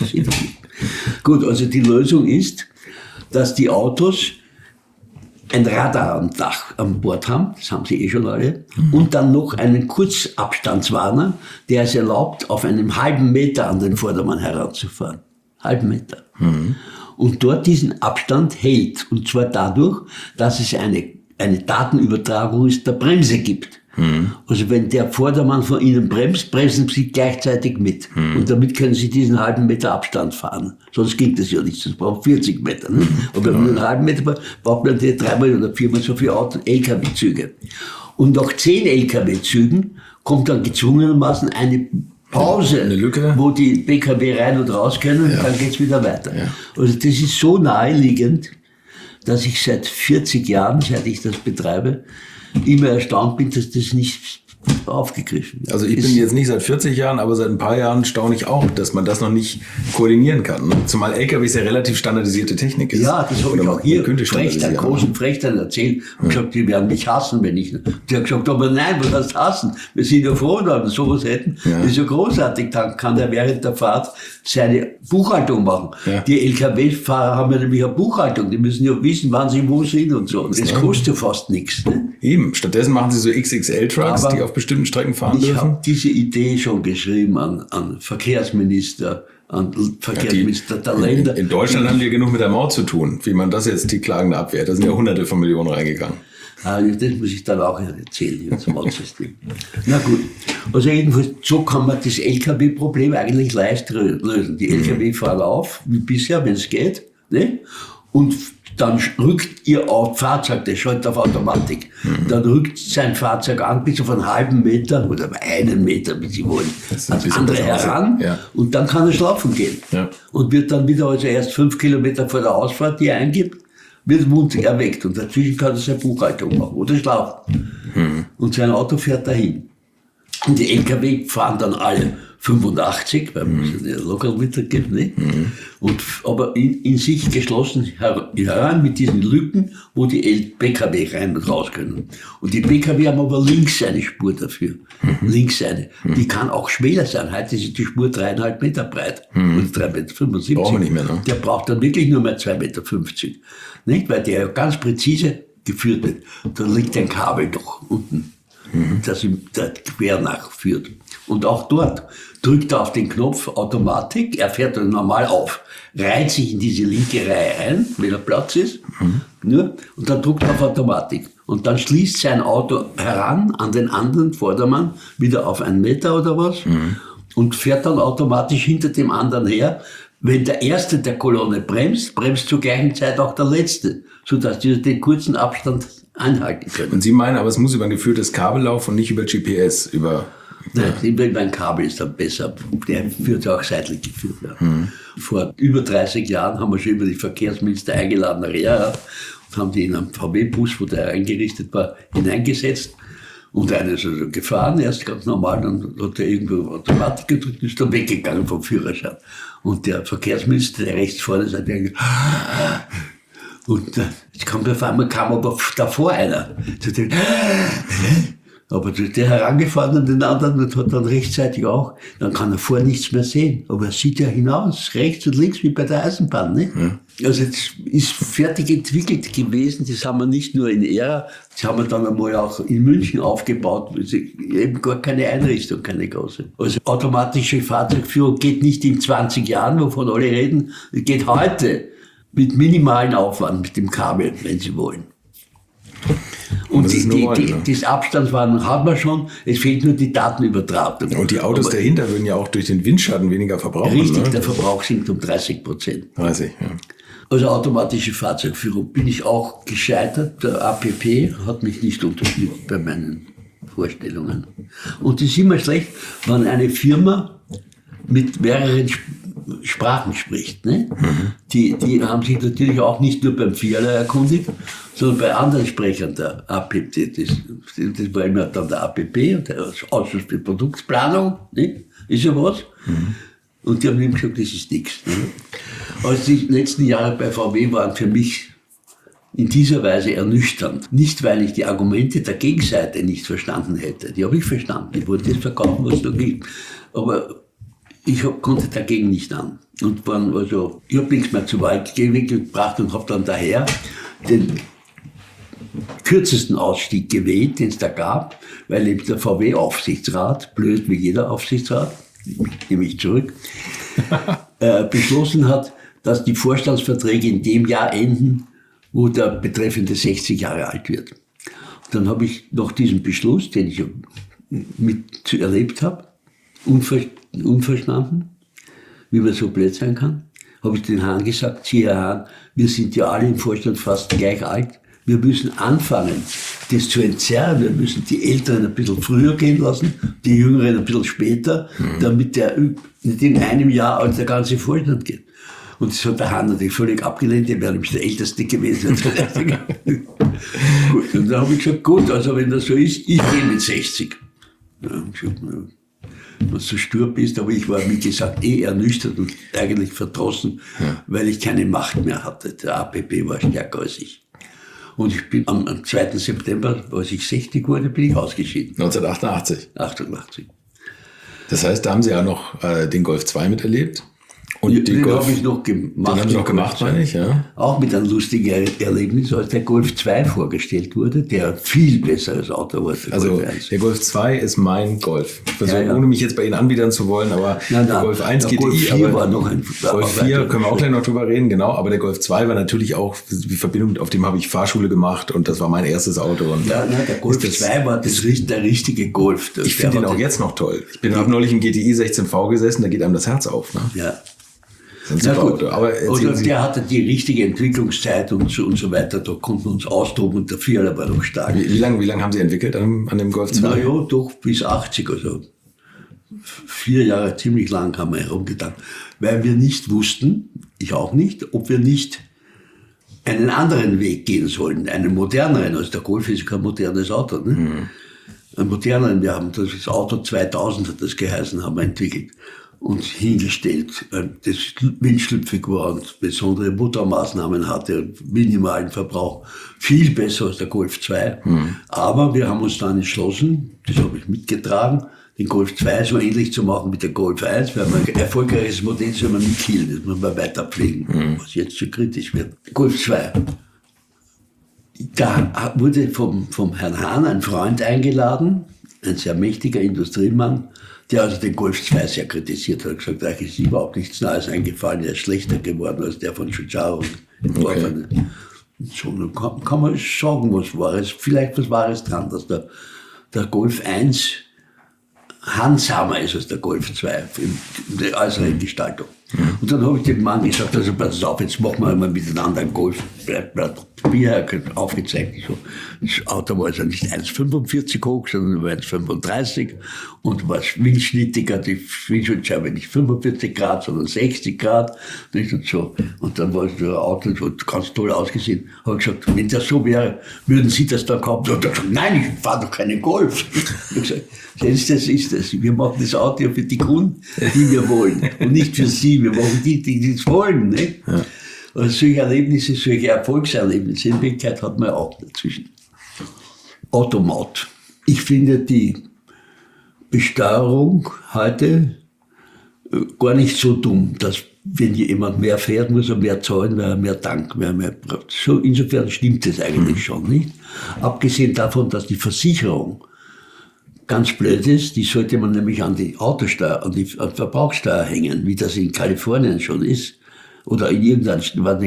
Gut, also die Lösung ist, dass die Autos ein Radar am Dach an Bord haben, das haben sie eh schon alle, und dann noch einen Kurzabstandswarner, der es erlaubt, auf einem halben Meter an den Vordermann heranzufahren. Halben Meter. Und dort diesen Abstand hält. Und zwar dadurch, dass es eine Datenübertragung der Bremse gibt. Also wenn der Vordermann von Ihnen bremst, bremsen Sie gleichzeitig mit. Und damit können Sie diesen halben Meter Abstand fahren. Sonst geht das ja nicht. Das braucht 40 Meter. Ne? Und wenn man einen halben Meter braucht man dreimal oder viermal so viele LKW-Züge. Und nach 10 LKW-Zügen kommt dann gezwungenermaßen eine Pause, eine Lücke, wo die PKW rein und raus können, und dann geht's wieder weiter. Ja. Also das ist so naheliegend, dass ich seit 40 Jahren, seit ich das betreibe, immer erstaunt bin, dass das nicht aufgegriffen wird. Also ich bin jetzt nicht seit 40 Jahren, aber seit ein paar Jahren staune ich auch, dass man das noch nicht koordinieren kann. Ne? Zumal LKWs ja relativ standardisierte Technik ist. Ja, das habe ich auch hier großen Frechtern erzählt und gesagt, die werden mich hassen, wenn ich... Die hat gesagt, aber nein, was heißt hassen? Wir sind ja froh, dass wir sowas hätten. Das ist ja großartig, dann kann der während der Fahrt seine Buchhaltung machen. Ja. Die LKW-Fahrer haben ja nämlich eine Buchhaltung, die müssen ja wissen, wann sie wo sind und so. Und das kostet ja fast nichts. Ne? Eben, stattdessen machen sie so XXL-Trucks, die auf bestimmten Strecken fahren dürfen. Ich habe diese Idee schon geschrieben an Verkehrsminister, an Verkehrsminister der Länder. In Deutschland haben die genug mit der Maut zu tun, wie man das jetzt die Klagende abwehrt. Da sind ja Hunderte von Millionen reingegangen. Das muss ich dann auch erzählen, jetzt Mautsystem. Na gut, also jedenfalls, so kann man das LKW-Problem eigentlich leicht lösen. Die LKW fahren auf, wie bisher, wenn es geht, ne? Und dann rückt ihr Fahrzeug, das schaltet auf Automatik, dann rückt sein Fahrzeug an bis auf einen halben Meter oder einen Meter, wie sie wollen, ans andere heran, ja. Und dann kann er schlafen gehen. Ja. Und wird dann wieder, also erst 5 Kilometer vor der Ausfahrt, die er eingibt, wird Mund erweckt und dazwischen kann er seine Buchhaltung machen oder schlafen. Und sein Auto fährt dahin. Und die LKW fahren dann alle 85, weil es ja locker weitergeht, ne? Aber in sich geschlossen heran mit diesen Lücken, wo die PKW rein und raus können. Und die PKW haben aber links eine Spur dafür. Links eine. Die kann auch schmäler sein. Heute ist die Spur 3,5 Meter breit. Oder 3,75 Meter. Brauchen wir nicht mehr, ne? Der braucht dann wirklich nur mehr 2,50 Meter. Nicht? Weil der ganz präzise geführt wird. Da liegt ein Kabel doch unten, das ihm der quer nachführt. Und auch dort drückt er auf den Knopf Automatik, er fährt dann normal auf, reiht sich in diese linke Reihe ein, wenn er Platz ist, nur, und dann drückt er auf Automatik. Und dann schließt sein Auto heran an den anderen Vordermann, wieder auf 1 Meter oder was, und fährt dann automatisch hinter dem anderen her. Wenn der Erste der Kolonne bremst, bremst zur gleichen Zeit auch der Letzte, sodass die den kurzen Abstand einhalten können. Und Sie meinen, aber es muss über ein geführtes Kabel laufen und nicht über GPS, Nein, über ein Kabel ist dann besser. Der wird auch seitlich geführt werden. Vor über 30 Jahren haben wir schon über die Verkehrsminister eingeladen, und haben die in einem VW-Bus, wo der eingerichtet war, hineingesetzt. Und einer ist also gefahren, erst ganz normal, dann hat er irgendwo Automatik gedrückt und ist dann weggegangen vom Führerschein. Und der Verkehrsminister, der rechts vorne, sagt, und auf einmal kam aber davor einer. Aber der herangefahren an den anderen und hat dann rechtzeitig auch, dann kann er vor nichts mehr sehen. Aber er sieht ja hinaus, rechts und links, wie bei der Eisenbahn. Ne? Ja. Also das ist fertig entwickelt gewesen, das haben wir nicht nur in Ära, das haben wir dann einmal auch in München aufgebaut, also eben gar keine Einrichtung, keine große. Also automatische Fahrzeugführung geht nicht in 20 Jahren, wovon alle reden, geht heute mit minimalen Aufwand mit dem Kabel, wenn Sie wollen. Und das Abstandswarnung hat man schon, es fehlt nur die Datenübertragung. Und die Autos dahinter würden ja auch durch den Windschatten weniger verbrauchen. Richtig, ne? Der Verbrauch sinkt um 30%. 30, ja. Also automatische Fahrzeugführung bin ich auch gescheitert. Der APP hat mich nicht unterstützt bei meinen Vorstellungen. Und es ist immer schlecht, wenn eine Firma mit mehreren Sprachen spricht. Ne? Die haben sich natürlich auch nicht nur beim Vierler erkundigt, sondern bei anderen Sprechern der APP. Das war immer dann der APP, der Ausschuss für Produktplanung, ne? Ist ja was. Und die haben ihm gesagt, das ist nichts. Ne? Also die letzten Jahre bei VW waren für mich in dieser Weise ernüchternd. Nicht, weil ich die Argumente der Gegenseite nicht verstanden hätte. Die habe ich verstanden. Ich wollte das verkaufen, was da gibt. Aber ich konnte dagegen nicht an. Und ich habe nichts mehr zu weit gebracht und habe dann daher den kürzesten Ausstieg gewählt, den es da gab, weil eben der VW-Aufsichtsrat, blöd wie jeder Aufsichtsrat, nehme ich zurück, beschlossen hat, dass die Vorstandsverträge in dem Jahr enden, wo der Betreffende 60 Jahre alt wird. Und dann habe ich nach diesem Beschluss, den ich mit erlebt habe, unverstanden, wie man so blöd sein kann, habe ich den Hahn gesagt, Sie, Herr Hahn, wir sind ja alle im Vorstand fast gleich alt, wir müssen anfangen, das zu entzerren, wir müssen die Älteren ein bisschen früher gehen lassen, die Jüngeren ein bisschen später, damit der nicht in einem Jahr als der ganze Vorstand geht. Und das hat der Hahn natürlich völlig abgelehnt, der wäre nämlich der Älteste gewesen. Gut, und dann habe ich gesagt, gut, also wenn das so ist, ich gehe mit 60. Ja, wenn du so stur bist, aber ich war, wie gesagt, ernüchtert und eigentlich verdrossen, weil ich keine Macht mehr hatte. Der APP war stärker als ich. Und ich bin am 2. September, als ich 60 wurde, bin ich ausgeschieden. 1988? 88. Das heißt, da haben Sie ja noch den Golf 2 miterlebt. Und den habe ich noch gemacht. Den haben Sie noch gemacht, meine ich, ja. Auch mit einem lustigen Erlebnis, als der Golf 2 vorgestellt wurde, der viel besseres Auto war als der Also Golf 1. der Golf 2 ist mein Golf. Ich versuche, ohne mich jetzt bei Ihnen anbiedern zu wollen, aber der Golf 1 GTI, Golf 4 war noch ein Golf 4 können wir auch gleich noch drüber reden, genau. Aber der Golf 2 war natürlich auch die Verbindung, auf dem habe ich Fahrschule gemacht und das war mein erstes Auto. Und der Golf 2 war der richtige Golf. Ich finde ihn auch jetzt noch toll. Ich habe neulich im GTI 16V gesessen, da geht einem das Herz auf. Ne? Ja. Na gut, aber der hatte die richtige Entwicklungszeit und so weiter, da konnten wir uns austoben und der Vierer war noch stark. Wie lange haben Sie entwickelt an dem Golf 2? Na ja, doch bis 80, also 4 Jahre, ziemlich lang haben wir herumgetan, weil wir nicht wussten, ich auch nicht, ob wir nicht einen anderen Weg gehen sollen, einen moderneren, also der Golf ist kein modernes Auto, ne? Einen moderneren, wir haben das Auto 2000 hat das geheißen, haben wir entwickelt und hingestellt, das windschlüpfig war und besondere Motormaßnahmen hatte und minimalen Verbrauch. Viel besser als der Golf 2. Aber wir haben uns dann entschlossen, das habe ich mitgetragen, den Golf 2 so ähnlich zu machen wie der Golf 1, weil man ein erfolgreiches Modell soll man nicht killen, das muss man weiter pflegen, was jetzt zu kritisch wird. Golf 2. Da wurde vom Herrn Hahn ein Freund eingeladen, ein sehr mächtiger Industriemann, der also den Golf 2 sehr kritisiert hat, gesagt, eigentlich ist überhaupt nichts Neues eingefallen, er ist schlechter geworden als der von Giugiaro entworfen. Okay. So, dann kann man sagen, was Wahres, vielleicht was Wahres dran, dass der Golf 1 handsamer ist als der Golf 2 in der äußeren Gestaltung. Und dann habe ich dem Mann gesagt, also pass auf, jetzt machen wir mal miteinander einen Golf. Bier aufgezeigt. So. Das Auto war also nicht 1,45 hoch, sondern nur 1,35 und war windschnittiger, die Windschutzscheibe nicht 45 Grad, sondern 60 Grad. Und so. Und dann war das Auto so ganz toll ausgesehen. Habe gesagt, wenn das so wäre, würden Sie das dann kaufen? Und er hat gesagt, nein, ich fahre doch keinen Golf. Ich habe gesagt, das ist das. Wir machen das Auto für die Kunden, die wir wollen und nicht für Sie. Wir machen die das wollen. Nicht? Ja. Also solche Erlebnisse, solche Erfolgserlebnisse, in Wirklichkeit hat man auch dazwischen. Automat. Ich finde die Besteuerung heute gar nicht so dumm, dass wenn jemand mehr fährt, muss er mehr zahlen, weil er mehr tankt, mehr braucht. So, insofern stimmt das eigentlich schon nicht. Abgesehen davon, dass die Versicherung ganz blöd ist, die sollte man nämlich an die Autosteuer, an Verbrauchssteuer hängen, wie das in Kalifornien schon ist. Oder in irgendeinem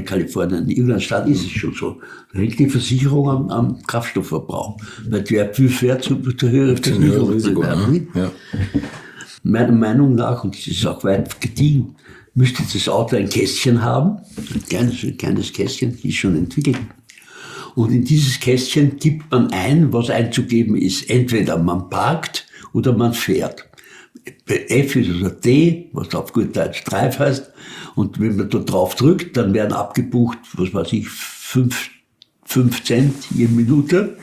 Staat ist es schon so. Da hängt die Versicherung am Kraftstoffverbrauch. Weil wer viel fährt, zu höhere Versicherung werden. Ja. Meiner Meinung nach, und das ist auch weit gediegen, müsste das Auto ein Kästchen haben, ein kleines Kästchen, die ist schon entwickelt. Und in dieses Kästchen gibt man ein, was einzugeben ist. Entweder man parkt oder man fährt. F ist also D, was auf gut Deutsch Drive heißt. Und wenn man da drauf drückt, dann werden abgebucht, was weiß ich, 5 Cent je Minute.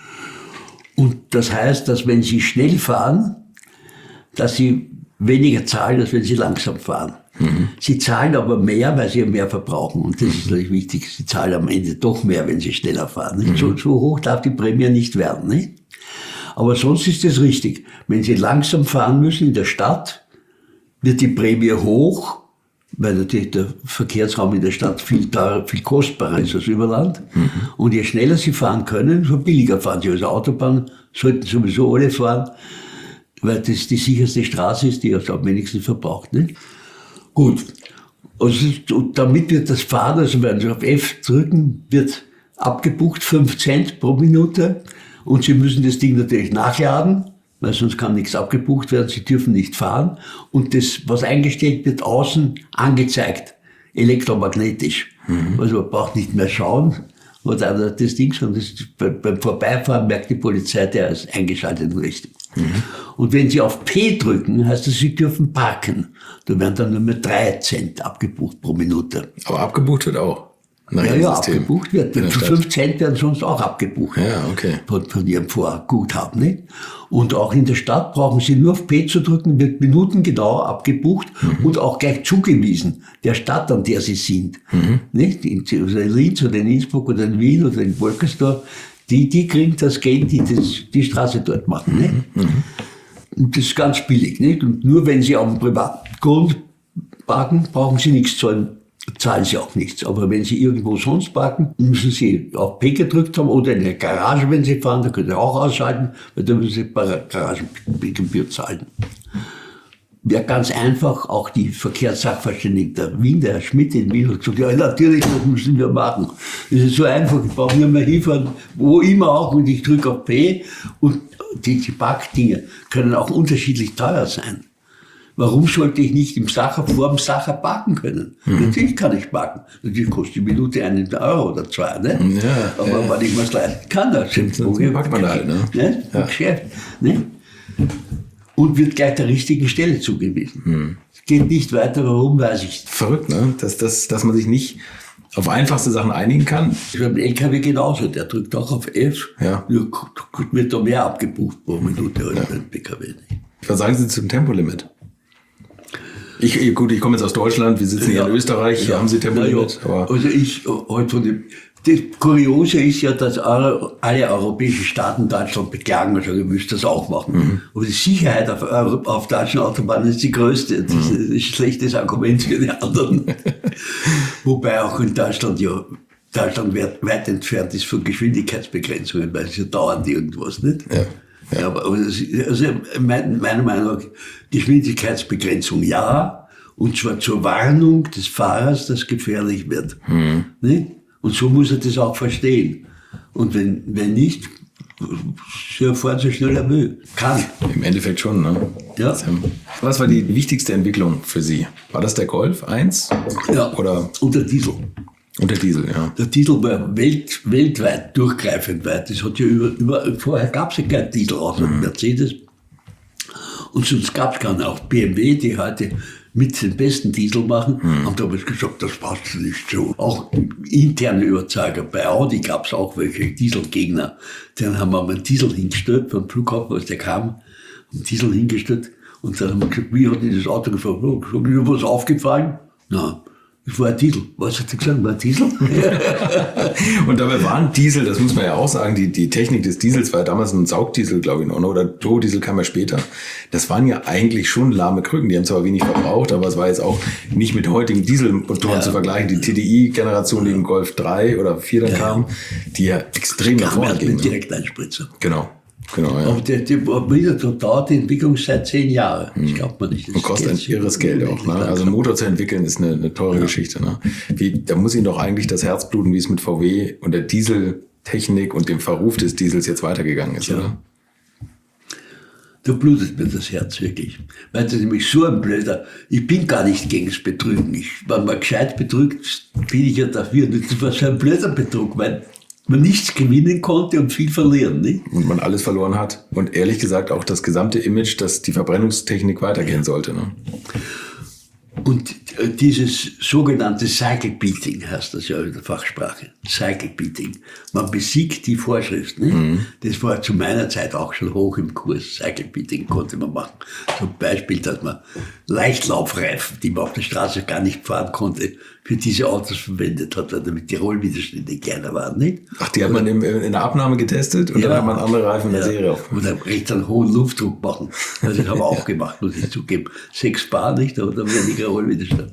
Und das heißt, dass wenn Sie schnell fahren, dass Sie weniger zahlen, als wenn Sie langsam fahren. Sie zahlen aber mehr, weil sie mehr verbrauchen. Und das ist natürlich wichtig. Sie zahlen am Ende doch mehr, wenn sie schneller fahren. So hoch darf die Prämie nicht werden. Nicht? Aber sonst ist es richtig. Wenn Sie langsam fahren müssen in der Stadt, wird die Prämie hoch, weil natürlich der Verkehrsraum in der Stadt viel teurer, viel kostbarer ist als über Land. Und je schneller Sie fahren können, so billiger fahren Sie. Also Autobahn sollten sowieso alle fahren, weil das die sicherste Straße ist, die also am wenigsten verbraucht. Nicht? Gut, also, und damit wird das Fahren, also wenn Sie auf F drücken, wird abgebucht 5 Cent pro Minute und Sie müssen das Ding natürlich nachladen, weil sonst kann nichts abgebucht werden, Sie dürfen nicht fahren und das, was eingestellt wird, außen angezeigt, elektromagnetisch. Also man braucht nicht mehr schauen, oder das Ding, sondern beim Vorbeifahren merkt die Polizei, der ist eingeschaltet und richtig. Und wenn Sie auf P drücken, heißt das, Sie dürfen parken. Da werden dann nur mehr 3 Cent abgebucht pro Minute. Aber abgebucht wird auch. Ja, abgebucht wird. 5 Cent werden sonst auch abgebucht. Ja, okay. Von Ihrem Vorguthaben, nicht? Und auch in der Stadt brauchen Sie nur auf P zu drücken, wird minutengenau abgebucht und auch gleich zugewiesen, der Stadt, an der Sie sind. Nicht? In Linz oder in Innsbruck oder in Wien oder in Wolkersdorf, die kriegen das Geld, die Straße dort machen. Nicht? Und das ist ganz billig. Nicht? Und nur wenn Sie auf dem Privatgrund parken, brauchen Sie nichts zahlen. Zahlen Sie auch nichts. Aber wenn Sie irgendwo sonst parken, müssen Sie auf P gedrückt haben oder in der Garage, wenn Sie fahren, da können Sie auch ausschalten, weil dann müssen Sie Garagengebühr zahlen. Ja, ganz einfach, auch die Verkehrssachverständigen der Wien, der Herr Schmidt in Wien, hat gesagt, ja, natürlich, das müssen wir machen. Das ist so einfach, ich brauche nur mal hinfahren, wo immer auch, und ich drücke auf P, und die Parkdinge können auch unterschiedlich teuer sein. Warum sollte ich nicht vor dem Sacher parken können? Natürlich kann ich parken. Natürlich kostet die Minute einen Euro oder zwei, ne? Ja, aber wenn ich mir es leisten kann, dann packt man da halt, ne? Ja. Geschäft, ne? Und wird gleich der richtigen Stelle zugewiesen. Es geht nicht weiter, warum, weiß ich nicht. Verrückt, ne? Dass man sich nicht auf einfachste Sachen einigen kann. Beim LKW genauso, der drückt auch auf F, nur wird da mehr abgebucht pro Minute als beim PKW. Was sagen Sie zum Tempolimit? Ich komme jetzt aus Deutschland, wir sitzen hier in Österreich, hier haben Sie Tempolimit. Aber also heute von dem, das Kuriose ist ja, dass alle europäischen Staaten Deutschland beklagen und sagen, ihr müsst das auch machen. Aber die Sicherheit auf deutschen Autobahnen ist die größte. Das ist ein schlechtes Argument für die anderen. Wobei auch in Deutschland weit entfernt ist von Geschwindigkeitsbegrenzungen, weil es ja dauernd irgendwas, nicht? Ja, aber also meiner Meinung nach, Geschwindigkeitsbegrenzung ja, und zwar zur Warnung des Fahrers, dass gefährlich wird. Nicht? Und so muss er das auch verstehen. Und wenn nicht, fahren so schnell er will. Kann. Im Endeffekt schon, ne? Ja. Was war die wichtigste Entwicklung für Sie? War das der Golf 1? Ja, oder? Und der Diesel. Und der Diesel, ja. Der Diesel war weltweit durchgreifend weit. Das hat ja vorher gab es ja keinen Diesel außer Mercedes. Und sonst gab es keinen. Auch BMW, die heute mit den besten Diesel machen, haben damals gesagt, das passt nicht so. Auch interne Überzeuger. Bei Audi gab es auch welche Dieselgegner. Dann haben wir mal einen Diesel hingestellt vom Flughafen, als der kam, einen Diesel hingestellt. Und dann haben wir gesagt, wie hat Ihnen das Auto gefallen? Oh, ist mir was aufgefallen? Nein. Es war ein Diesel. Was hat er gesagt? War ein Diesel? Und dabei waren Diesel, das muss man ja auch sagen, die Technik des Diesels war ja damals ein Saugdiesel, glaube ich noch, oder Turbodiesel kam ja später. Das waren ja eigentlich schon lahme Krücken. Die haben zwar wenig verbraucht, aber es war jetzt auch nicht mit heutigen Dieselmotoren zu vergleichen. Die TDI-Generation, die im Golf 3 oder 4 dann kam, die ja extrem nach vorne ging. Direkteinspritzer. Genau, ja. Aber die dauert die Entwicklung seit 10 Jahren. Das glaubt man nicht. Das und kostet ein irres Geld auch. Ne? Also einen Motor zu entwickeln ist eine teure Geschichte. Ne? Da muss Ihnen doch eigentlich das Herz bluten, wie es mit VW und der Dieseltechnik und dem Verruf des Diesels jetzt weitergegangen ist, oder? Da blutet mir das Herz wirklich. Weil das ist nämlich so ein blöder, ich bin gar nicht gegen das Betrügen. Wenn man gescheit betrügt, bin ich ja dafür. Das war so ein blöder Betrug, weil man nichts gewinnen konnte und viel verlieren, nicht? Und man alles verloren hat. Und ehrlich gesagt auch das gesamte Image, dass die Verbrennungstechnik weitergehen sollte. Ne? Und dieses sogenannte Cycle Beating heißt das ja in der Fachsprache. Cycle Beating. Man besiegt die Vorschrift. Nicht? Das war zu meiner Zeit auch schon hoch im Kurs. Cycle Beating konnte man machen. Zum Beispiel, dass man Leichtlaufreifen, die man auf der Straße gar nicht fahren konnte, für diese Autos verwendet hat, damit die Rollwiderstände kleiner waren. Nicht? Ach, die hat man in der Abnahme getestet und dann hat man andere Reifen in der Serie aufgemacht. Oder recht einen hohen Luftdruck machen. Also das haben wir auch gemacht, muss ich zugeben. 6 Bar, nicht? Oder weniger Rollwiderstand.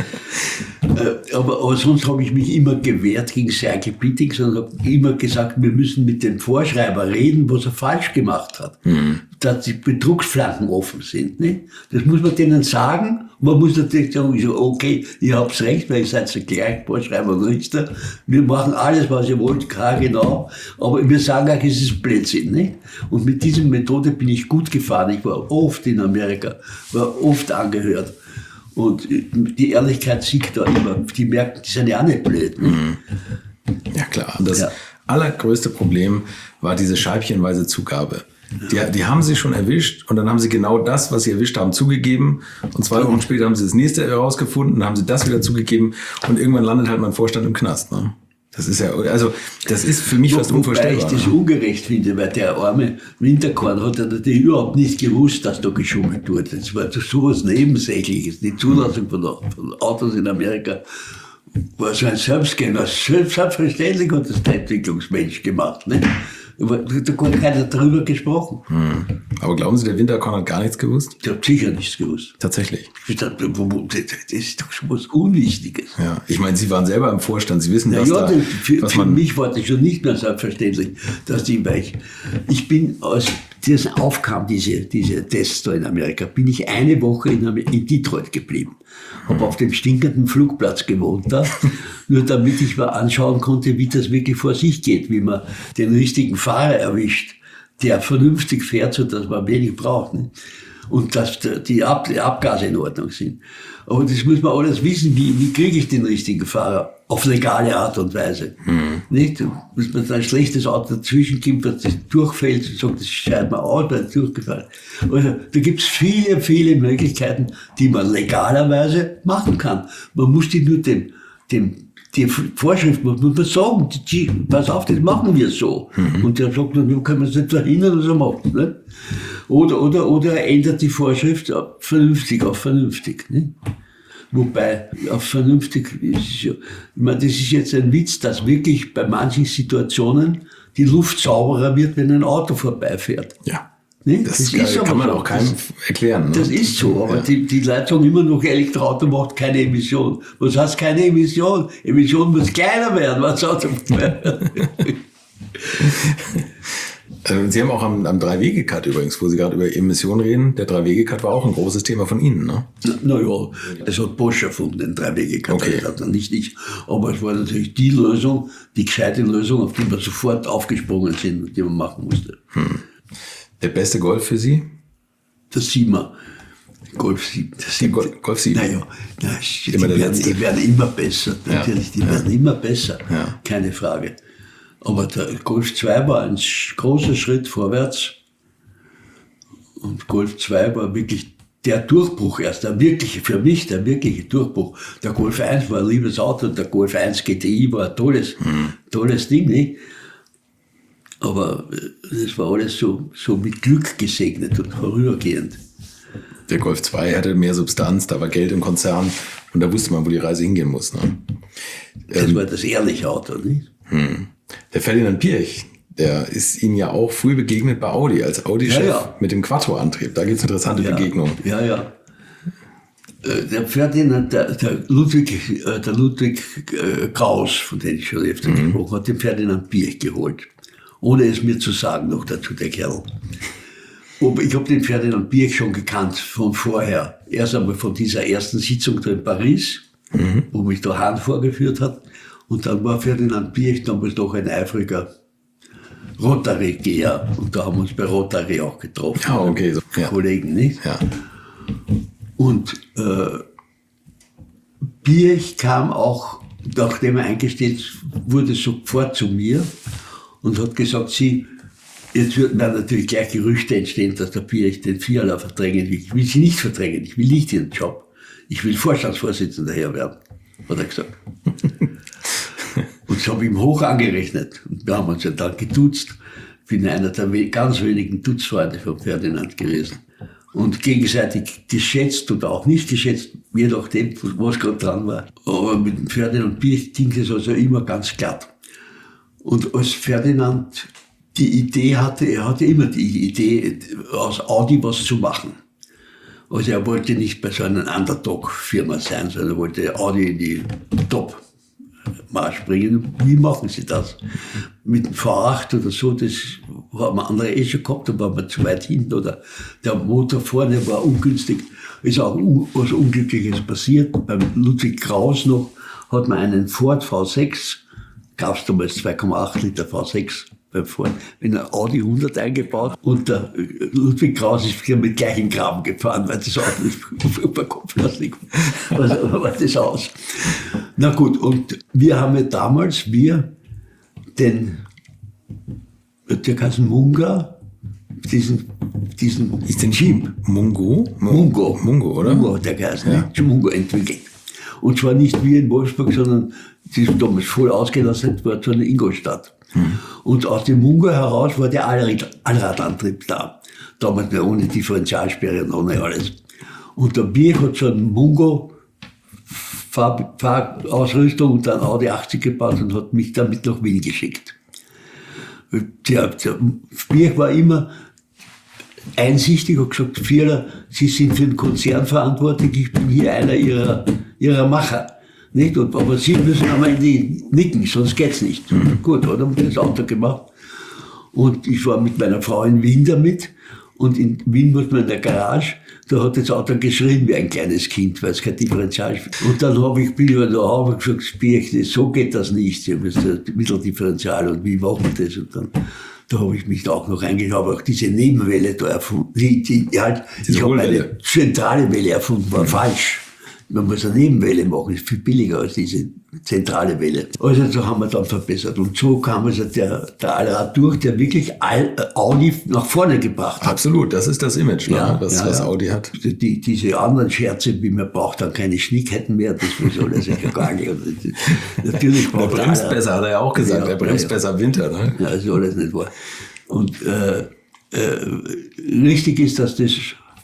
Aber sonst habe ich mich immer gewehrt gegen Cycle Beating, sondern habe immer gesagt, wir müssen mit dem Vorschreiber reden, was er falsch gemacht hat. Dass die Betrugsflanken offen sind. Nicht? Das muss man denen sagen. Man muss natürlich sagen, okay, ihr habt recht, weil ihr seid ja gleich Vorschreiber und Richter. Wir machen alles, was ihr wollt, genau. Aber wir sagen euch, es ist Blödsinn. Nicht? Und mit dieser Methode bin ich gut gefahren. Ich war oft in Amerika, war oft angehört. Und die Ehrlichkeit siegt da immer. Die merken, die sind ja auch nicht blöd. Ne? Ja, klar. Und das allergrößte Problem war diese scheibchenweise Zugabe. Die haben sie schon erwischt und dann haben sie genau das, was sie erwischt haben, zugegeben. Und 2 Wochen später haben sie das nächste herausgefunden, dann haben sie das wieder zugegeben und irgendwann landet halt mein Vorstand im Knast. Ne? Das ist ja, also, das ist für mich fast unvorstellbar. Wobei ich das ungerecht finde, weil der arme Winterkorn hat ja natürlich überhaupt nicht gewusst, dass da geschummelt wird. Das war sowas Nebensächliches. Die Zulassung von Autos in Amerika war so ein Selbstgänger. Selbstverständlich hat das der Entwicklungsmensch gemacht. Ne? Aber da hat gar keiner darüber gesprochen. Aber glauben Sie, der Winterkorn hat gar nichts gewusst? Der hat sicher nichts gewusst. Tatsächlich. Das ist doch schon was Unwichtiges. Ja, ich meine, Sie waren selber im Vorstand, Sie wissen, was da... Für mich war das schon nicht mehr selbstverständlich, dass ich bin, als das aufkam, diese Tests da in Amerika, bin ich eine Woche in Detroit geblieben. Habe auf dem stinkenden Flugplatz gewohnt da, nur damit ich mal anschauen konnte, wie das wirklich vor sich geht, wie man den richtigen Fahrer erwischt, der vernünftig fährt, sodass man wenig braucht. Ne? Und dass die Abgase in Ordnung sind. Aber das muss man alles wissen, wie kriege ich den richtigen Fahrer auf legale Art und Weise. Nicht? Muss man ein schlechtes Auto dazwischen kommt, dass das durchfällt und sagt, das scheidet man aus, weil es durchgefallen ist. Also, da gibt es viele, viele Möglichkeiten, die man legalerweise machen kann. Man muss die nur die Vorschrift muss man sagen, pass auf, das machen wir so. Und der sagt, dann können wir es nicht verhindern, dass er macht. Nicht? Oder er ändert die Vorschrift auf vernünftig. Nicht? Wobei, auf vernünftig ist ja, ich meine, das ist jetzt ein Witz, dass wirklich bei manchen Situationen die Luft sauberer wird, wenn ein Auto vorbeifährt. Ja. Ne? Das ist kann man auch keinem erklären. Ne? Das ist so, aber die Leute sagen immer noch, Elektroauto macht keine Emission. Was heißt keine Emission? Emission muss kleiner werden, was Auto Sie haben auch am 3-Wege-Cut übrigens, wo Sie gerade über Emissionen reden, der 3-Wege-Cut war auch ein großes Thema von Ihnen, ne? Naja, das hat Bosch erfunden, den 3-Wege-Cut. Okay. Das hat nicht ich. Aber es war natürlich die Lösung, die gescheite Lösung, auf die wir sofort aufgesprungen sind, die man machen musste. Der beste Golf für Sie? Das 7er. Golf 7. Golf 7. Naja, die werden immer besser. Natürlich, die werden immer besser. Ja. Keine Frage. Aber der Golf 2 war ein großer Schritt vorwärts. Und Golf 2 war wirklich der Durchbruch erst, für mich der wirkliche Durchbruch. Der Golf 1 war ein liebes Auto, der Golf 1 GTI war ein tolles Ding, nicht? Aber das war alles so mit Glück gesegnet und vorübergehend. Der Golf 2 hatte mehr Substanz, da war Geld im Konzern und da wusste man, wo die Reise hingehen muss. Ne? Das war das ehrliche Auto, nicht? Der Ferdinand Piëch, der ist Ihnen ja auch früh begegnet bei Audi, als Audi-Chef mit dem Quattro-Antrieb. Da gibt es interessante Begegnungen. Ja. Der Ferdinand, der Ludwig Kraus, von dem ich schon öfter gesprochen habe, hat den Ferdinand Piëch geholt. Ohne es mir zu sagen, noch dazu der Kerl. Aber ich habe den Ferdinand Piëch schon gekannt von vorher. Erst einmal von dieser ersten Sitzung da in Paris, wo mich der Hahn vorgeführt hat. Und dann war Ferdinand Piëch damals doch ein eifriger Rotary-Geher. Und da haben wir uns bei Rotary auch getroffen. Ja, okay. So, Kollegen, nicht? Ja. Und Piëch kam auch, nachdem er eingestellt wurde, sofort zu mir und hat gesagt, jetzt würden dann natürlich gleich Gerüchte entstehen, dass der Piëch den Fiala verdrängen will. Ich will sie nicht verdrängen, ich will nicht ihren Job. Ich will Vorstandsvorsitzender her werden, hat er gesagt. Und das habe ich ihm hoch angerechnet. Und wir haben uns ja dann geduzt. Ich bin einer der ganz wenigen Dutzfreunde von Ferdinand gewesen. Und gegenseitig geschätzt oder auch nicht geschätzt, je nachdem, was gerade dran war. Aber mit dem Ferdinand Piëch ging es also immer ganz glatt. Und als Ferdinand die Idee hatte, er hatte immer die Idee, aus Audi was zu machen. Also er wollte nicht bei so einer Underdog-Firma sein, sondern er wollte Audi in die Top-Marsch bringen. Wie machen sie das? Mit dem V8 oder so, das haben andere schon gehabt, da waren wir zu weit hinten oder der Motor vorne war ungünstig. Ist auch was Unglückliches passiert. Beim Ludwig Kraus noch hat man einen Ford V6, gab es damals 2,8 Liter V6 beim Ford, in ein Audi 100 eingebaut und der Ludwig Kraus ist mit gleich in den Graben gefahren, weil das Auto über Kopflastig war das aus. Na gut, und wir haben ja damals, den heißen Munga, diesen Ist den Jeep. Mungo, oder? Mungo hat der geheißen, ja. Mungo entwickelt. Und zwar nicht wie in Wolfsburg, sondern das ist damals voll ausgelassen, war so eine Ingolstadt. Und aus dem Mungo heraus war der Allradantrieb da. Damals noch ohne Differentialsperre und ohne alles. Und der Piëch hat so einen Mungo Fahrausrüstung und dann Audi 80 gebaut und hat mich damit nach Wien geschickt. Der Birch war immer einsichtig und gesagt, Vierer, Sie sind für den Konzern verantwortlich, ich bin hier einer Ihrer Macher. Nicht? Aber Sie müssen am Ende nicken, sonst geht's nicht. Gut, oder? Haben wir das Auto gemacht. Und ich war mit meiner Frau in Wien damit. Und in Wien muss man in der Garage, da hat das Auto geschrien wie ein kleines Kind, weil es kein Differential ist. Und dann bin ich da und gesagt, Birch, so geht das nicht. Sie haben ein Mitteldifferential und wie machen wir das? Und dann, da habe ich mich da auch noch eingeschrieben, aber auch diese Nebenwelle da erfunden. Ich habe eine zentrale Welle erfunden, war falsch. Man muss eine Nebenwelle machen, ist viel billiger als diese zentrale Welle. Also so haben wir dann verbessert. Und so kam also der Allrad durch, der wirklich Audi nach vorne gebracht hat. Absolut, das ist das Image, was Audi hat. Diese anderen Scherze, wie man braucht dann keine Schnickketten mehr, das ist ja gar nicht. Natürlich braucht er bremst besser, hat er ja auch gesagt, er bremst besser Winter. Ne? Ja, das ist alles nicht wahr. Und richtig ist, dass das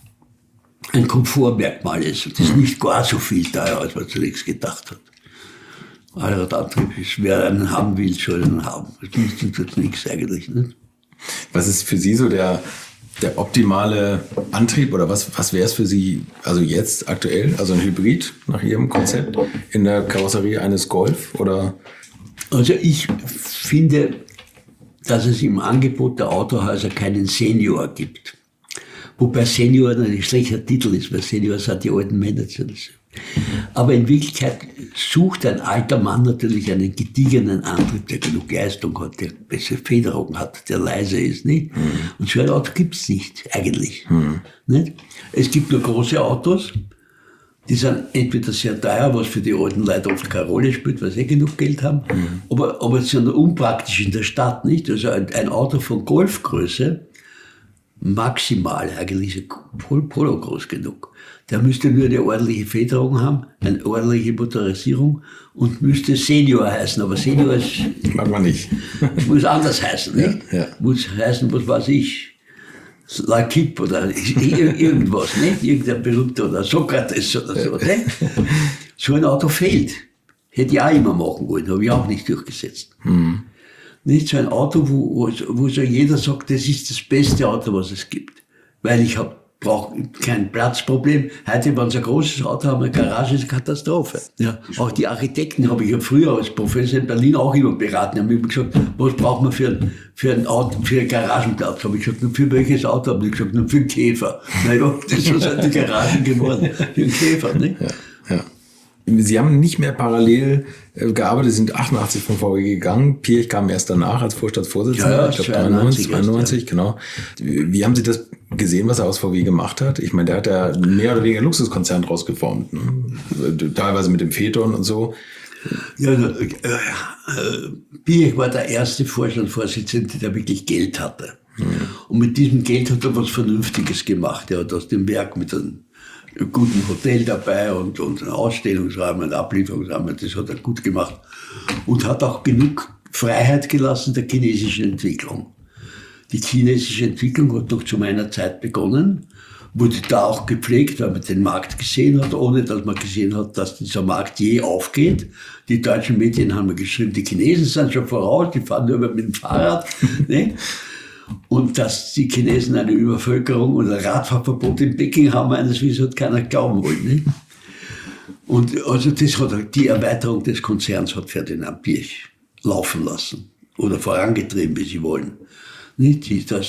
ein Komfortmerkmal ist. Das ist nicht gar so viel teuer, als man zunächst gedacht hat. Allradantrieb ist, wer einen haben will, soll einen haben. Das ist jetzt nichts eigentlich. Nicht? Was ist für Sie so der optimale Antrieb oder was wäre es für Sie, also jetzt aktuell, also ein Hybrid nach Ihrem Konzept in der Karosserie eines Golf oder? Also ich finde, dass es im Angebot der Autohäuser keinen Senior gibt. Wobei Senior ein schlechter Titel ist, weil Senior sind die alten Männer. Aber in Wirklichkeit sucht ein alter Mann natürlich einen gediegenen Antrieb, der genug Leistung hat, der bessere Federung hat, der leise ist, nicht? Und so ein Auto gibt's nicht, eigentlich. Nicht? Es gibt nur große Autos, die sind entweder sehr teuer, was für die alten Leute oft keine Rolle spielt, weil sie genug Geld haben, aber sie sind unpraktisch in der Stadt, nicht? Also ein Auto von Golfgröße, maximal, eigentlich ist Polo groß genug. Der müsste nur eine ordentliche Federung haben, eine ordentliche Motorisierung und müsste Senior heißen. Aber Senior ist, mag man nicht. Muss anders heißen, nicht? Ja. Muss heißen, was weiß ich, Lakip oder irgendwas, nicht? Irgendein berühmter oder Sokrates oder so, nicht? So ein Auto fehlt. Hätte ich auch immer machen wollen, habe ich auch nicht durchgesetzt. Nicht so ein Auto, wo so jeder sagt, das ist das beste Auto, was es gibt. Weil ich brauche kein Platzproblem. Heute, wenn Sie ein großes Auto haben, eine Garage ist eine Katastrophe. Ja. Auch die Architekten habe ich ja früher als Professor in Berlin auch immer beraten. Haben immer gesagt, was braucht man für ein Auto, für einen Garagenplatz? Habe ich gesagt, nur für welches Auto? Habe ich gesagt, nur für einen Käfer. Naja, das sind die Garagen geworden. Für einen Käfer, nicht? Ja. Sie haben nicht mehr parallel gearbeitet, sind 88 von VW gegangen. Pirch kam erst danach als Vorstandsvorsitzender. Ja, ich glaube 92, genau. Wie haben Sie das gesehen, was er aus VW gemacht hat? Ich meine, der hat ja mehr oder weniger einen Luxuskonzern draus geformt. Ne? Teilweise mit dem Phaeton und so. Ja, Pirch war der erste Vorstandsvorsitzende, der wirklich Geld hatte. Und mit diesem Geld hat er was Vernünftiges gemacht. Er hat aus dem Werk mit einem guten Hotel dabei und einen Ausstellungsraum, einen Ablieferungsraum, das hat er gut gemacht. Und hat auch genug Freiheit gelassen der chinesischen Entwicklung. Die chinesische Entwicklung hat noch zu meiner Zeit begonnen, wurde da auch gepflegt, weil man den Markt gesehen hat, ohne dass man gesehen hat, dass dieser Markt je aufgeht. Die deutschen Medien haben geschrieben, die Chinesen sind schon voraus, die fahren nur mit dem Fahrrad. Ne? Und dass die Chinesen eine Übervölkerung und ein Radfahrverbot in Peking haben, eines Wissens hat keiner glauben wollen. Nicht? Und also das hat die Erweiterung des Konzerns hat Ferdinand Pirch laufen lassen oder vorangetrieben, wie sie wollen. Nicht?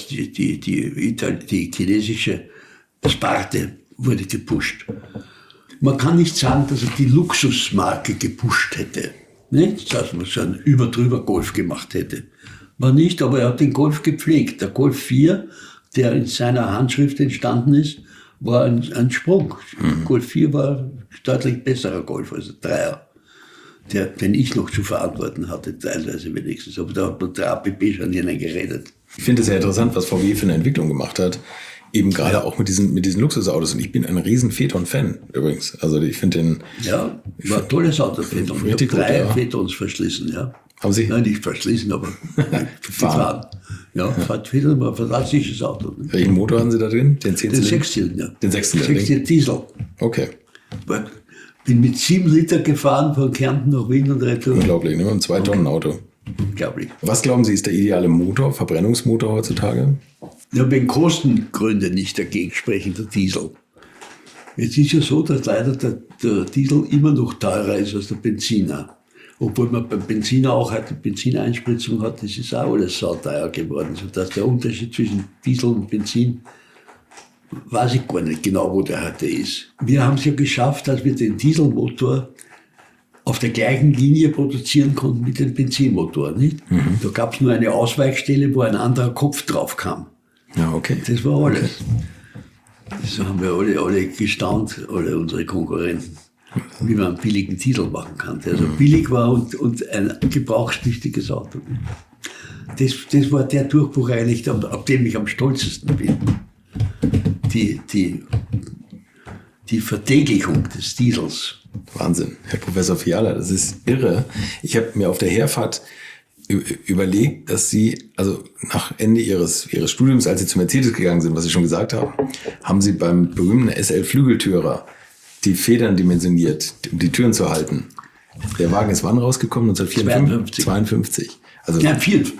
Die chinesische Sparte wurde gepusht. Man kann nicht sagen, dass er die Luxusmarke gepusht hätte. Nicht? Dass man so einen Überdrüber Golf gemacht hätte. War nicht, aber er hat den Golf gepflegt. Der Golf 4, der in seiner Handschrift entstanden ist, war ein Sprung. Golf 4 war ein deutlich besserer Golf als der 3er, den ich noch zu verantworten hatte, teilweise wenigstens. Aber da hat nur der APP schon hineingeredet. Ich finde es sehr interessant, was VW für eine Entwicklung gemacht hat. Eben gerade auch mit diesen Luxusautos. Und ich bin ein riesen Phaeton-Fan übrigens. Also ich finde den... Ja, war ein tolles Auto, Phaeton. Ich habe 3 Phaetons verschlissen, ja. Haben Sie? Nein, nicht verschließen, aber gefahren. Ja, Phaeton war ein fantastisches Auto. Ne? Welchen Motor haben Sie da drin? Den 10 Den 6-Zylinder. Den 6-Zylinder. 6-Zylinder Diesel. Okay. Bin mit 7 Liter gefahren von Kärnten nach Wien und retour. Unglaublich, ne? Ein 2-Tonnen-Auto. Unglaublich. Was glauben Sie, ist der ideale Motor, Verbrennungsmotor heutzutage? Ja, wenn Kostengründe nicht dagegen sprechen, der Diesel. Es ist ja so, dass leider der Diesel immer noch teurer ist als der Benziner. Obwohl man beim Benziner auch heute Benzineinspritzung hat, das ist auch alles sauteuer geworden. Sodass der Unterschied zwischen Diesel und Benzin, weiß ich gar nicht genau, wo der heute ist. Wir haben es ja geschafft, dass wir den Dieselmotor auf der gleichen Linie produzieren konnten mit dem Benzinmotor, nicht? Da gab es nur eine Ausweichstelle, wo ein anderer Kopf drauf kam. Ja, okay. Das war alles. So haben wir alle gestaunt, alle unsere Konkurrenten, wie man einen billigen Diesel machen kann, der so billig war und ein gebrauchstüchtiges Auto. Das war der Durchbruch eigentlich, auf dem ich am stolzesten bin. Die Vertäglichung des Diesels. Wahnsinn, Herr Professor Fiala, das ist irre. Ich habe mir auf der Herfahrt überlegt, dass Sie, also nach Ende Ihres Studiums, als Sie zu Mercedes gegangen sind, was Sie schon gesagt haben, haben Sie beim berühmten SL-Flügeltürer die Federn dimensioniert, um die Türen zu halten. Der Wagen ist wann rausgekommen? 1954? 52. Also Ja,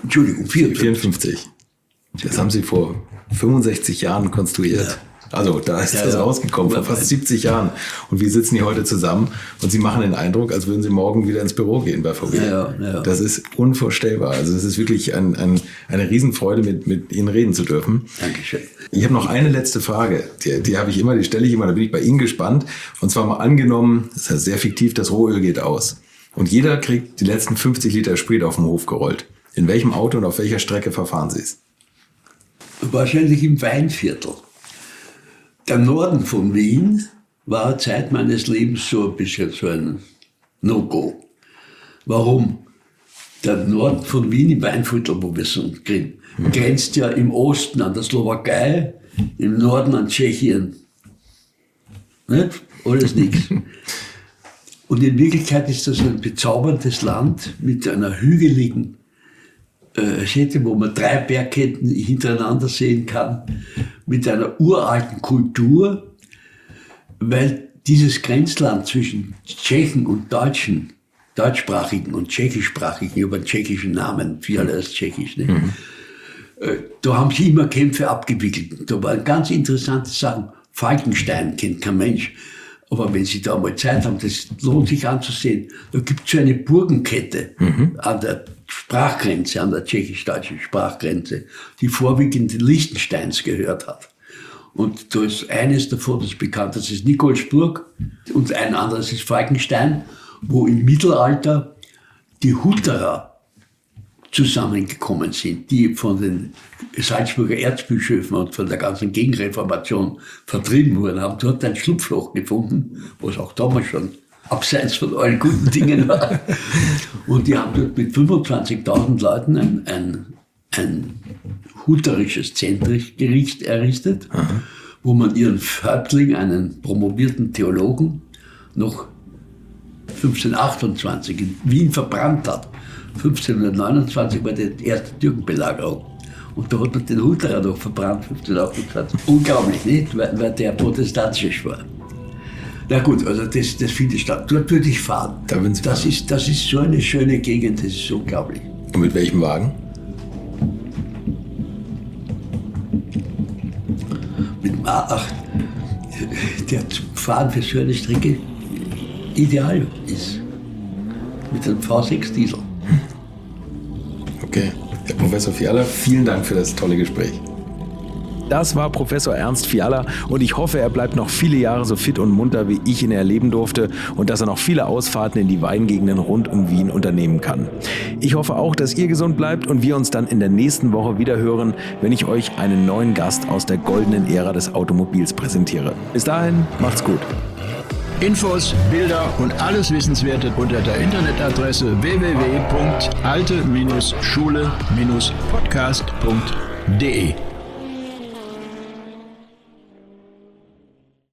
54. Das haben Sie vor 65 Jahren konstruiert. Ja. Also da ist das rausgekommen, vor fast 70 Jahren. Und wir sitzen hier heute zusammen und Sie machen den Eindruck, als würden Sie morgen wieder ins Büro gehen bei VW. Ja. Das Das ist unvorstellbar. Also es ist wirklich eine Riesenfreude, mit Ihnen reden zu dürfen. Dankeschön. Ich habe noch eine letzte Frage. Die habe ich immer, die stelle ich immer, da bin ich bei Ihnen gespannt. Und zwar mal angenommen, das ist ja sehr fiktiv, das Rohöl geht aus. Und jeder kriegt die letzten 50 Liter Sprit auf den Hof gerollt. In welchem Auto und auf welcher Strecke verfahren Sie es? Wahrscheinlich im Weinviertel. Der Norden von Wien war eine Zeit meines Lebens so ein bisschen so ein No-Go. Warum? Der Norden von Wien im Weinviertel, wo wir sind, grenzt ja im Osten an der Slowakei, im Norden an Tschechien. Nicht? Alles nichts. Und in Wirklichkeit ist das ein bezauberndes Land mit einer hügeligen Städte, wo man 3 Bergketten hintereinander sehen kann, mit einer uralten Kultur, weil dieses Grenzland zwischen Tschechen und Deutschen, deutschsprachigen und tschechischsprachigen, über einen tschechischen Namen, Fiala ist tschechisch, ne? Da haben sie immer Kämpfe abgewickelt. Da waren ganz interessante Sachen. Falkenstein kennt kein Mensch. Aber wenn Sie da mal Zeit haben, das lohnt sich anzusehen. Da gibt es so eine Burgenkette an der Sprachgrenze, an der tschechisch-deutschen Sprachgrenze, die vorwiegend den Liechtensteins gehört hat. Und da ist eines davon, das bekannt, das ist Nikolsburg und ein anderes ist Falkenstein, wo im Mittelalter die Hutterer zusammengekommen sind, die von den Salzburger Erzbischöfen und von der ganzen Gegenreformation vertrieben wurden, haben dort ein Schlupfloch gefunden, was auch damals schon abseits von allen guten Dingen war. Und die haben dort mit 25.000 Leuten ein huterisches Zentgericht errichtet, wo man ihren Häuptling, einen promovierten Theologen, noch 1528 in Wien verbrannt hat. 1529 war die erste Türkenbelagerung. Und da hat man den Huterer noch verbrannt, 1528. Unglaublich, nicht? Weil der protestantisch war. Na gut, also das findet statt. Dort würde ich fahren. Das ist so eine schöne Gegend, das ist unglaublich. Und mit welchem Wagen? Mit dem A8, der zum Fahren für so eine Strecke ideal ist. Mit einem V6 Diesel. Okay. Herr Professor Fiala, vielen Dank für das tolle Gespräch. Das war Professor Ernst Fiala und ich hoffe, er bleibt noch viele Jahre so fit und munter, wie ich ihn erleben durfte und dass er noch viele Ausfahrten in die Weingegenden rund um Wien unternehmen kann. Ich hoffe auch, dass ihr gesund bleibt und wir uns dann in der nächsten Woche wieder hören, wenn ich euch einen neuen Gast aus der goldenen Ära des Automobils präsentiere. Bis dahin, macht's gut. Infos, Bilder und alles Wissenswerte unter der Internetadresse www.alte-schule-podcast.de